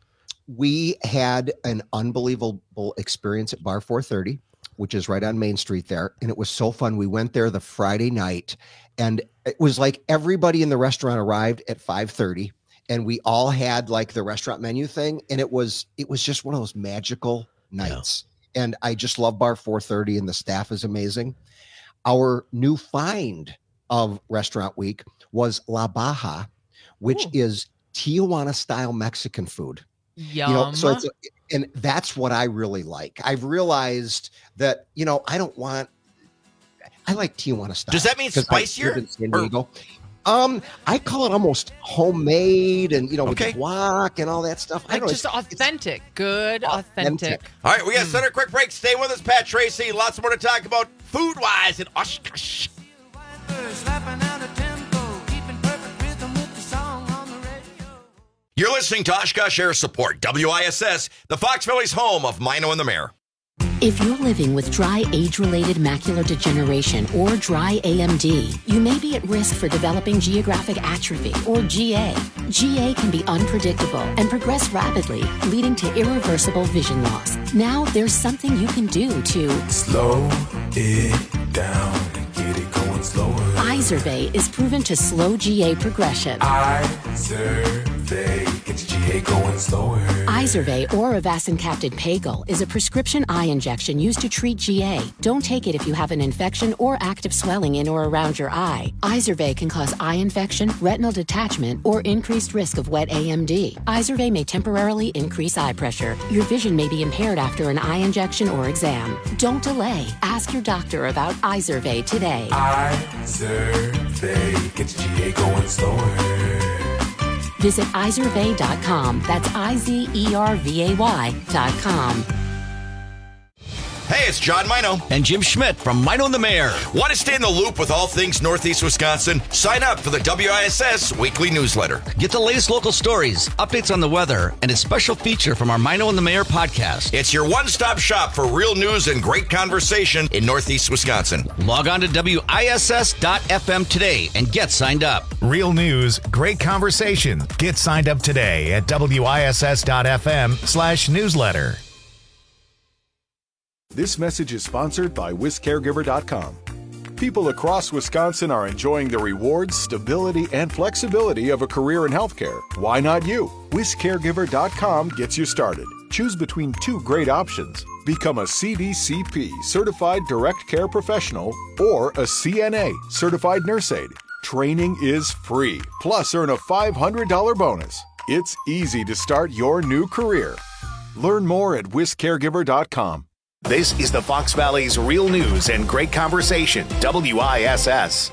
S7: we had an unbelievable experience at Bar four thirty, which is right on Main Street there. And it was so fun. We went there the Friday night, and it was like everybody in the restaurant arrived at five thirty, and we all had like the restaurant menu thing. And it was, it was just one of those magical nights. And I just love Bar four thirty, and the staff is amazing. Our new find of Restaurant Week was La Baja, which
S8: Ooh.
S7: is Tijuana style Mexican food.
S8: Yum.
S7: You know, so it's and that's what I really like. I've realized that, you know, I don't want I like Tijuana style.
S15: Does that mean
S7: 'cause I
S15: spicier?
S7: lived in San
S15: Or-
S7: Diego. Um, I call it almost homemade, and you know,
S15: Okay.
S7: with guac and all that stuff. I
S8: Like
S7: don't know.
S8: just authentic, good, authentic.
S15: All right, we got to send a quick break. Stay with us, Pat Tracy. Lots more to talk about food-wise in Oshkosh. You're listening to Oshkosh Air Support, W I S S, the Fox Valley's home of Mino and the Mayor.
S11: If you're living with dry age-related macular degeneration or dry A M D, you may be at risk for developing geographic atrophy or G A. G A can be unpredictable and progress rapidly, leading to irreversible vision loss. Now there's something you can do to
S14: slow it down and get it going slower.
S11: Izervay is proven to slow G A progression.
S14: Izervay gets G A going slower.
S11: Izervay or avacincaptad pagel is a prescription eye injection used to treat G A. Don't take it if you have an infection or active swelling in or around your eye. Izervay can cause eye infection, retinal detachment, or increased risk of wet A M D. Izervay may temporarily increase eye pressure. Your vision may be impaired after an eye injection or exam. Don't delay. Ask your doctor about Izervay today.
S14: Izervay gets G A going slower.
S11: Visit izervay dot com. That's I Z E R V A Y dot com.
S15: Hey, it's John Mino.
S23: And Jim Schmidt from Mino and the Mayor.
S15: Want to stay in the loop with all things Northeast Wisconsin? Sign up for the W I S S weekly newsletter.
S23: Get the latest local stories, updates on the weather, and a special feature from our Mino and the Mayor podcast.
S15: It's your one-stop shop for real news and great conversation in Northeast Wisconsin.
S23: Log on to W I S S dot F M today and get signed up.
S1: Real news, great conversation. Get signed up today at W I S S dot F M slash newsletter.
S18: This message is sponsored by Wis Caregiver dot com. People across Wisconsin are enjoying the rewards, stability, and flexibility of a career in healthcare. Why not you? Wis Caregiver dot com gets you started. Choose between two great options. Become a C D C P, Certified Direct Care Professional, or a C N A, Certified Nurse Aide. Training is free, plus earn a five hundred dollars bonus. It's easy to start your new career. Learn more at Wis Caregiver dot com.
S1: This is the Fox Valley's real news and great conversation, W I S S.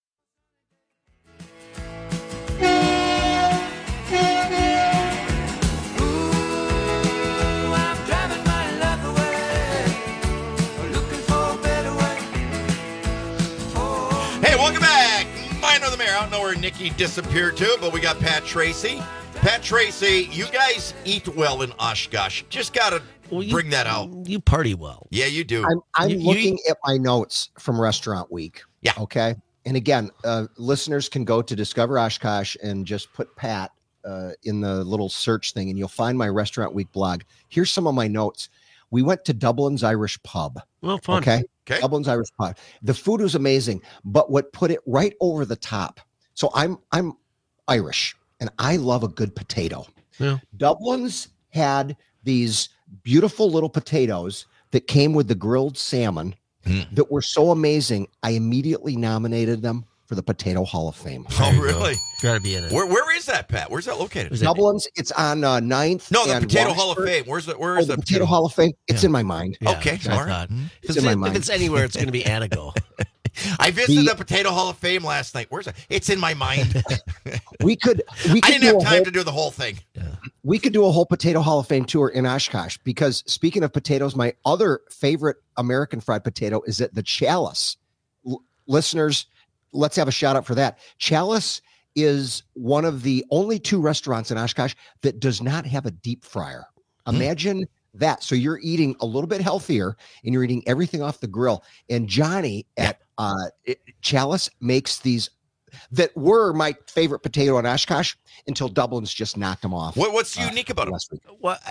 S15: Hey, welcome back. Mino the Mayor. I don't know where Nikki disappeared to, but we got Pat Tracy. Pat Tracy, you guys eat well in Oshkosh. Just got to
S17: well, you,
S15: bring that out.
S17: You party well.
S15: Yeah, you do.
S7: I'm, I'm
S17: You- you
S7: looking
S17: eat-
S7: at my notes from Restaurant Week.
S15: Yeah.
S7: Okay. And again, uh, listeners can go to Discover Oshkosh and just put Pat uh, in the little search thing, and you'll find my Restaurant Week blog. Here's some of my notes. We went to Dublin's Irish Pub.
S17: Well, fun.
S7: Okay.
S15: Okay.
S7: Dublin's Irish Pub. The food was amazing, but what put it right over the top. So I'm I'm Irish, and I love a good potato.
S17: Yeah.
S7: Dublin's had these beautiful little potatoes that came with the grilled salmon
S15: Mm.
S7: that were so amazing. I immediately nominated them for the Potato Hall of Fame.
S15: Oh, really?
S17: Got to be in it.
S15: Where Where is that, Pat? Where's that located?
S17: Is it-
S7: Dublin's, it's on uh, ninth.
S15: No, the
S7: and
S15: Potato Hall of
S7: Washburn.
S15: Fame. Where's the Where
S7: Oh,
S15: is
S7: the
S15: the
S7: Potato Hall of Fame. It's
S17: Yeah.
S7: in my mind.
S17: Yeah,
S15: Okay,
S17: that's what I
S15: all right.
S17: thought.
S15: Mhm.
S17: If
S7: It's
S17: it's,
S7: in my
S17: in-
S7: mind.
S17: if it's anywhere, it's going to be Anago.
S15: I visited
S7: The-
S15: the Potato Hall of Fame last night. Where's it? It's in my mind.
S7: We could we
S15: I
S7: could
S15: didn't
S7: do
S15: have
S7: a
S15: time
S7: whole,
S15: to do the whole thing.
S7: we could do a whole Potato Hall of Fame tour in Oshkosh, because speaking of potatoes, my other favorite American fried potato is at the Chalice. L- listeners, let's have a shout out for that. Chalice is one of the only two restaurants in Oshkosh that does not have a deep fryer. Imagine that. So you're eating a little bit healthier and you're eating everything off the grill. And Johnny at uh, it- Chalice makes these that were my favorite potato in Oshkosh until Dublin's just knocked them off.
S15: What, what's
S7: uh,
S15: unique about it?
S7: last week.
S17: What?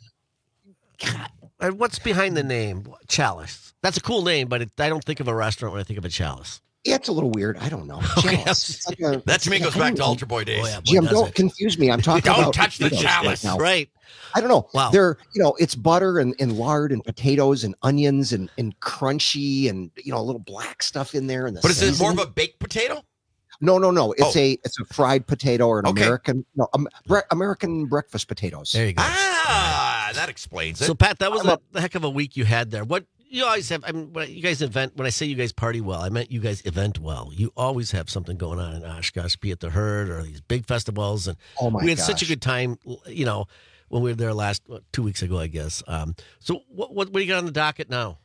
S17: God, uh, what's behind the name? Chalice. That's a cool name, but it, I don't think of a restaurant when I think of a chalice.
S7: Yeah, it's a little weird. I don't know.
S17: Okay,
S7: Chalice. It's like a-
S15: That to me
S7: I
S15: goes
S7: don't
S15: back to
S7: know.
S15: Altar Boy days.
S17: Oh, yeah, boy,
S7: Jim,
S17: does
S7: don't
S17: it.
S7: confuse me. I'm talking
S15: Don't
S7: about
S15: touch the
S7: potatoes
S15: chalice.
S7: right now.
S17: Right.
S7: I don't know.
S17: Wow.
S7: They're, you know, it's butter and, and lard and potatoes and onions and, and crunchy and, you know, a little black stuff in there. And the
S15: But is it more of
S7: seasoning.
S15: a baked potato?
S7: No, no, no. It's
S15: Oh.
S7: a it's a fried potato or an
S15: Okay.
S7: American no um, bre- American breakfast potatoes.
S17: There you go.
S15: Ah, that explains it.
S17: So, Pat, that was a, a heck of a week you had there. What you always have. I mean, when you guys event. When I say you guys party well, I meant you guys event well. You always have something going on in Oshkosh, be it the Herd or these big festivals. And
S7: oh my
S17: we had
S7: gosh.
S17: such a good time. You know, when we were there last what, two weeks ago, I guess. Um, so what, what what do you got on the docket now?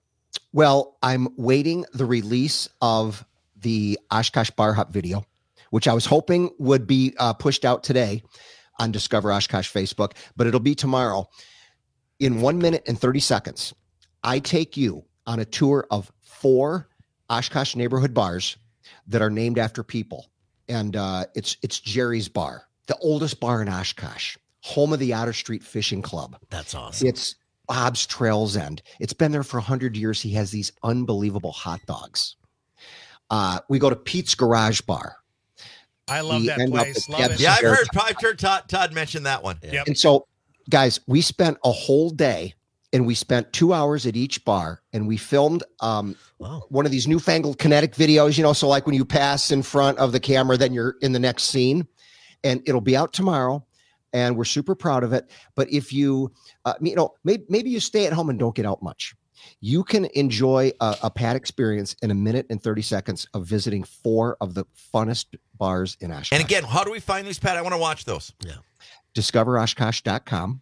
S7: Well, I'm waiting the release of the Oshkosh Bar Hop video, which I was hoping would be uh, pushed out today on Discover Oshkosh Facebook, but it'll be tomorrow. In one minute and thirty seconds, I take you on a tour of four Oshkosh neighborhood bars that are named after people. And uh, it's it's Jerry's Bar, the oldest bar in Oshkosh, home of the Otter Street Fishing Club.
S17: That's awesome.
S7: It's Bob's Trails End. It's been there for one hundred years. He has these unbelievable hot dogs. Uh, we go to Pete's Garage Bar.
S16: I love
S7: We
S16: that
S7: end up
S16: place.
S7: at
S16: Love
S7: Deb's
S16: it.
S15: Yeah, I've
S7: Bear
S15: heard,
S7: Top.
S15: I've heard Todd, Todd mention that one.
S16: Yep.
S7: And so, guys, we spent a whole day and we spent two hours at each bar and we filmed um,
S17: Wow.
S7: one of these newfangled kinetic videos, you know, so like when you pass in front of the camera, then you're in the next scene, and it'll be out tomorrow. And we're super proud of it. But if you, uh, you know, maybe, maybe you stay at home and don't get out much, you can enjoy a, a Pat experience in a minute and thirty seconds of visiting four of the funnest bars in Oshkosh.
S15: And again, how do we find these, Pat? I want to watch those.
S17: Yeah.
S7: discover oshkosh dot com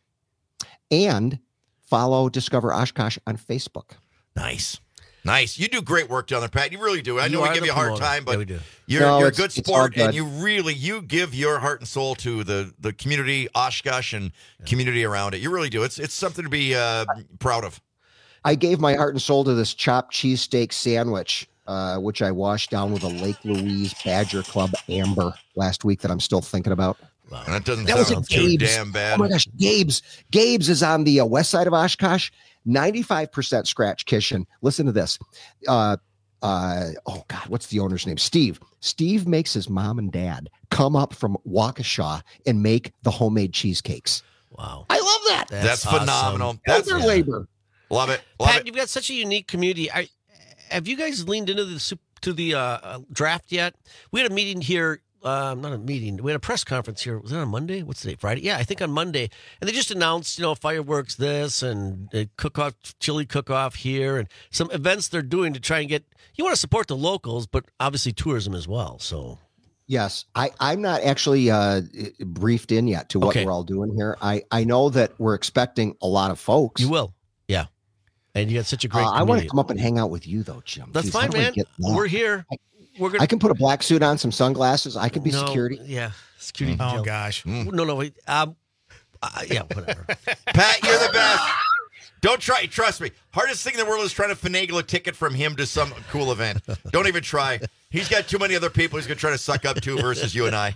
S7: and follow Discover Oshkosh on Facebook.
S15: Nice. Nice. You do great work down there, Pat. You really do. I
S17: You
S15: know we
S17: are
S15: give
S17: the
S15: you a hard
S17: promoter.
S15: time, but
S17: Yeah, we do.
S15: you're,
S7: No,
S15: you're a
S7: it's-
S15: good
S7: it's all
S15: sport,
S7: good.
S15: and you really, you give your heart and soul to the, the community, Oshkosh, and community around it. You really do. It's it's something to be uh, proud of.
S7: I gave my heart and soul to this chopped cheesesteak sandwich, uh, which I washed down with a Lake Louise Badger Club Amber last week that I'm still thinking about.
S15: Wow. That doesn't
S7: That was
S15: sound
S7: at
S15: too
S7: Gabe's.
S15: damn bad.
S7: Oh my gosh, Gabe's. Gabe's is on the uh, west side of Oshkosh, ninety-five percent scratch kitchen. Listen to this. Uh, uh, oh God, what's the owner's name? Steve. Steve makes his mom and dad come up from Waukesha and make the homemade cheesecakes.
S17: Wow.
S7: I love that.
S15: That's,
S17: awesome.
S15: phenomenal.
S7: That's
S15: That's
S7: their labor.
S15: Love it. Love
S17: Pat,
S15: it.
S17: you've got such a unique community. I, have you guys leaned into the sup- to the uh, uh, draft yet? We had a meeting here. Um, not a meeting. We had a press conference here. Was it on Monday? What's the day? Friday? Yeah, I think on Monday. And they just announced, you know, fireworks this and a cook-off, chili cook-off here, and some events they're doing to try and get. You want to support the locals, but obviously tourism as well. So.
S7: Yes, I, I'm not actually uh, briefed in yet to what
S17: Okay.
S7: we're all doing here. I, I know that we're expecting a lot of folks.
S17: You will. Yeah. And you got such a great
S7: Uh, I want to
S17: community.
S7: come up and hang out with you, though, Jim.
S17: That's
S7: Jeez, how
S17: fine,
S7: do I
S17: man.
S7: get that?
S17: We're here. We're gonna.
S7: I can put a black suit on, some sunglasses. I can be
S17: No,
S7: security.
S17: Yeah, security.
S16: Oh
S17: detail.
S16: gosh.
S17: No, no, wait. Um, uh, yeah, whatever.
S15: Pat, you're the best. Don't try. Trust me. Hardest thing in the world is trying to finagle a ticket from him to some cool event. Don't even try. He's got too many other people he's going to try to suck up to versus you and I.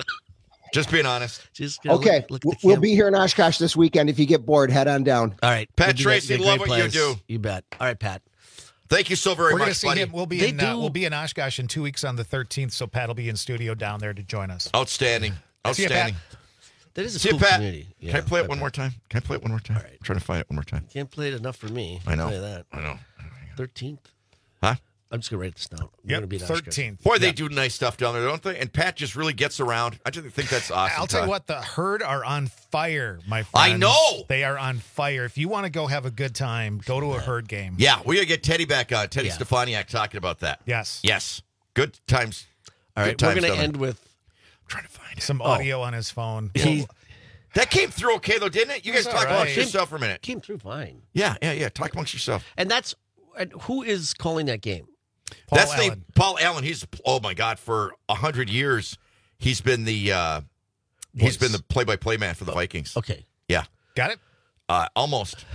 S15: Just being honest.
S17: Just gotta
S7: Okay,
S17: look, look at
S7: w-
S17: the
S7: we'll
S17: camera.
S7: be here in Oshkosh this weekend. If you get bored, head on down.
S17: All right,
S15: Pat
S17: we'll do that.
S15: Tracy,
S17: Be a
S15: love
S17: great
S15: what you
S17: place.
S15: do.
S17: You bet. All right, Pat.
S15: Thank you so very
S16: We're going to
S15: much,
S16: see
S15: buddy.
S16: him. We'll be
S17: They
S16: in. Uh,
S17: do-
S16: we'll be in Oshkosh in two weeks on the thirteenth. So Pat will be in studio down there to join us.
S15: Outstanding.
S16: See ya, Pat.
S15: Outstanding.
S17: That is a
S15: See
S17: cool
S15: you, Pat.
S17: community.
S15: Can
S17: Yeah,
S15: I play it
S17: bye,
S15: one
S17: Pat.
S15: more time? Can I play it one more time?
S17: All right.
S15: I'm trying to find it one more time.
S17: Can't play it enough for me.
S15: I know.
S17: I'll tell you that.
S15: I know.
S17: thirteenth.
S15: Huh?
S17: I'm just gonna write this down. I'm
S16: Yep,
S17: gonna be in Oshkosh.
S16: thirteenth.
S15: Boy, they
S16: Yep.
S15: do nice stuff down there, don't they? And Pat just really gets around. I just think that's awesome.
S16: I'll tell you
S15: Todd.
S16: what, the Herd are on fire, my friend.
S15: I know.
S16: They are on fire. If you want to go have a good time, go to a Herd game.
S15: Yeah, we got to get Teddy back on. Teddy
S17: Yeah.
S15: Stefaniak talking about that.
S16: Yes.
S15: Yes. Good times.
S17: All
S15: Good
S17: right, we're
S15: times
S17: gonna
S15: down there.
S17: end with
S15: trying to find it.
S16: Some audio on his phone.
S17: he
S15: That came through okay, though, didn't it? You guys
S16: It's
S15: talk
S16: all
S15: amongst
S16: right.
S15: yourself for a minute.
S17: came through fine.
S15: Yeah, yeah, yeah. Talk amongst yourself.
S17: And that's and who is calling that game?
S16: Paul
S15: That's
S16: Allen.
S15: the Paul Allen. He's oh my god, for a hundred years, he's been the uh, he's
S17: Voice.
S15: been the play-by-play man for the Vikings.
S17: Okay.
S15: Yeah,
S16: Got it?
S15: uh, almost.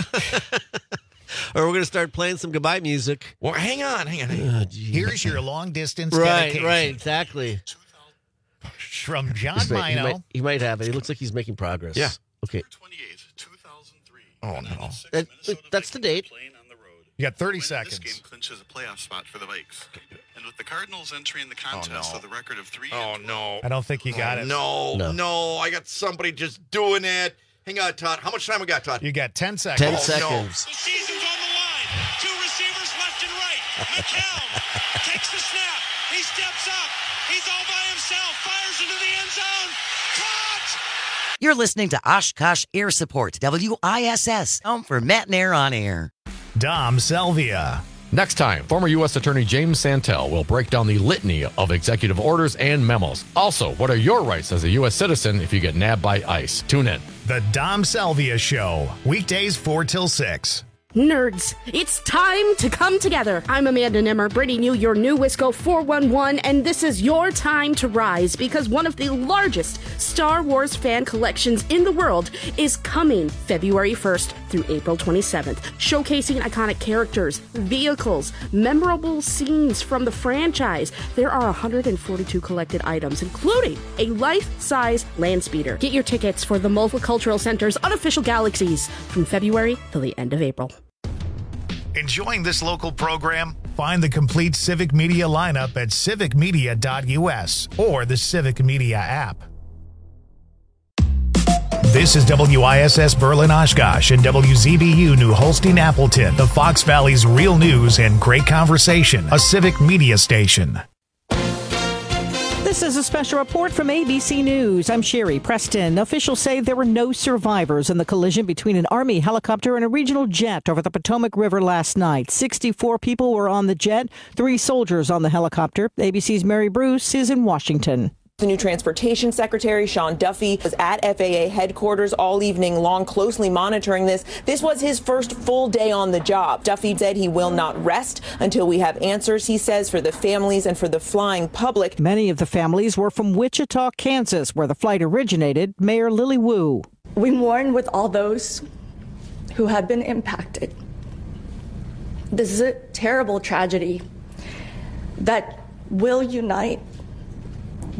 S17: Or we're gonna start playing some goodbye music.
S15: Well, hang on, hang on. Hang on.
S17: Oh, gee.
S16: Here's your long distance
S17: right,
S16: dedication
S17: right, exactly.
S16: from John
S17: He's ma- he,
S16: Mino.
S17: might, he might have it. He looks like he's making progress.
S15: Yeah.
S17: Okay.
S9: twenty-eighth, two thousand three.
S15: Oh no.
S17: That, that's the date.
S9: Playing on the road.
S16: You got thirty
S9: This
S16: seconds.
S9: game clinches a playoff spot for the Vikes. And with the Cardinals entering the contest
S15: no.
S9: with a record of three
S15: Oh
S9: and
S15: no.
S16: I don't think you got
S15: Oh,
S16: it.
S15: No,
S17: No.
S15: no, I got somebody just doing it. Hang on, Todd. How much time we got, Todd?
S16: You got ten seconds.
S17: Ten
S15: Oh, no.
S17: seconds.
S9: The season's on the line. Two receivers left and right. McCown takes the snap. He steps up. He's all by himself. Fires into the end zone. Caught!
S6: You're listening to Oshkosh Air Support, W I S S, home for Matt and Air on Air.
S1: Dom Salvia.
S12: Next time, former U S Attorney James Santel will break down the litany of executive orders and memos. Also, what are your rights as a U S citizen if you get nabbed by ICE? Tune in.
S1: The Dom Salvia Show, weekdays four till six.
S19: Nerds, it's time to come together. I'm Amanda Nimmer, bringing you your new Wisco four one one, and this is your time to rise because one of the largest Star Wars fan collections in the world is coming February first through April twenty-seventh, showcasing iconic characters, vehicles, memorable scenes from the franchise. There are one hundred forty-two collected items, including a life-size land speeder. Get your tickets for the Multicultural Center's unofficial galaxies from February till the end of April.
S1: Enjoying this local program? Find the complete Civic Media lineup at civic media dot u s or the Civic Media app. This is W I S S Berlin Oshkosh and W Z B U New Holstein Appleton, the Fox Valley's real news and great conversation, a Civic Media station.
S20: This is a special report from A B C News. I'm Sherry Preston. Officials say there were no survivors in the collision between an Army helicopter and a regional jet over the Potomac River last night. sixty-four people were on the jet, three soldiers on the helicopter. A B C's Mary Bruce is in Washington.
S24: The new Transportation Secretary, Sean Duffy, was at F A A headquarters all evening long, closely monitoring this. This was his first full day on the job. Duffy said he will not rest until we have answers, he says, for the families and for the flying public.
S20: Many of the families were from Wichita, Kansas, where the flight originated. Mayor Lily Wu.
S25: We mourn with all those who have been impacted. This is a terrible tragedy that will unite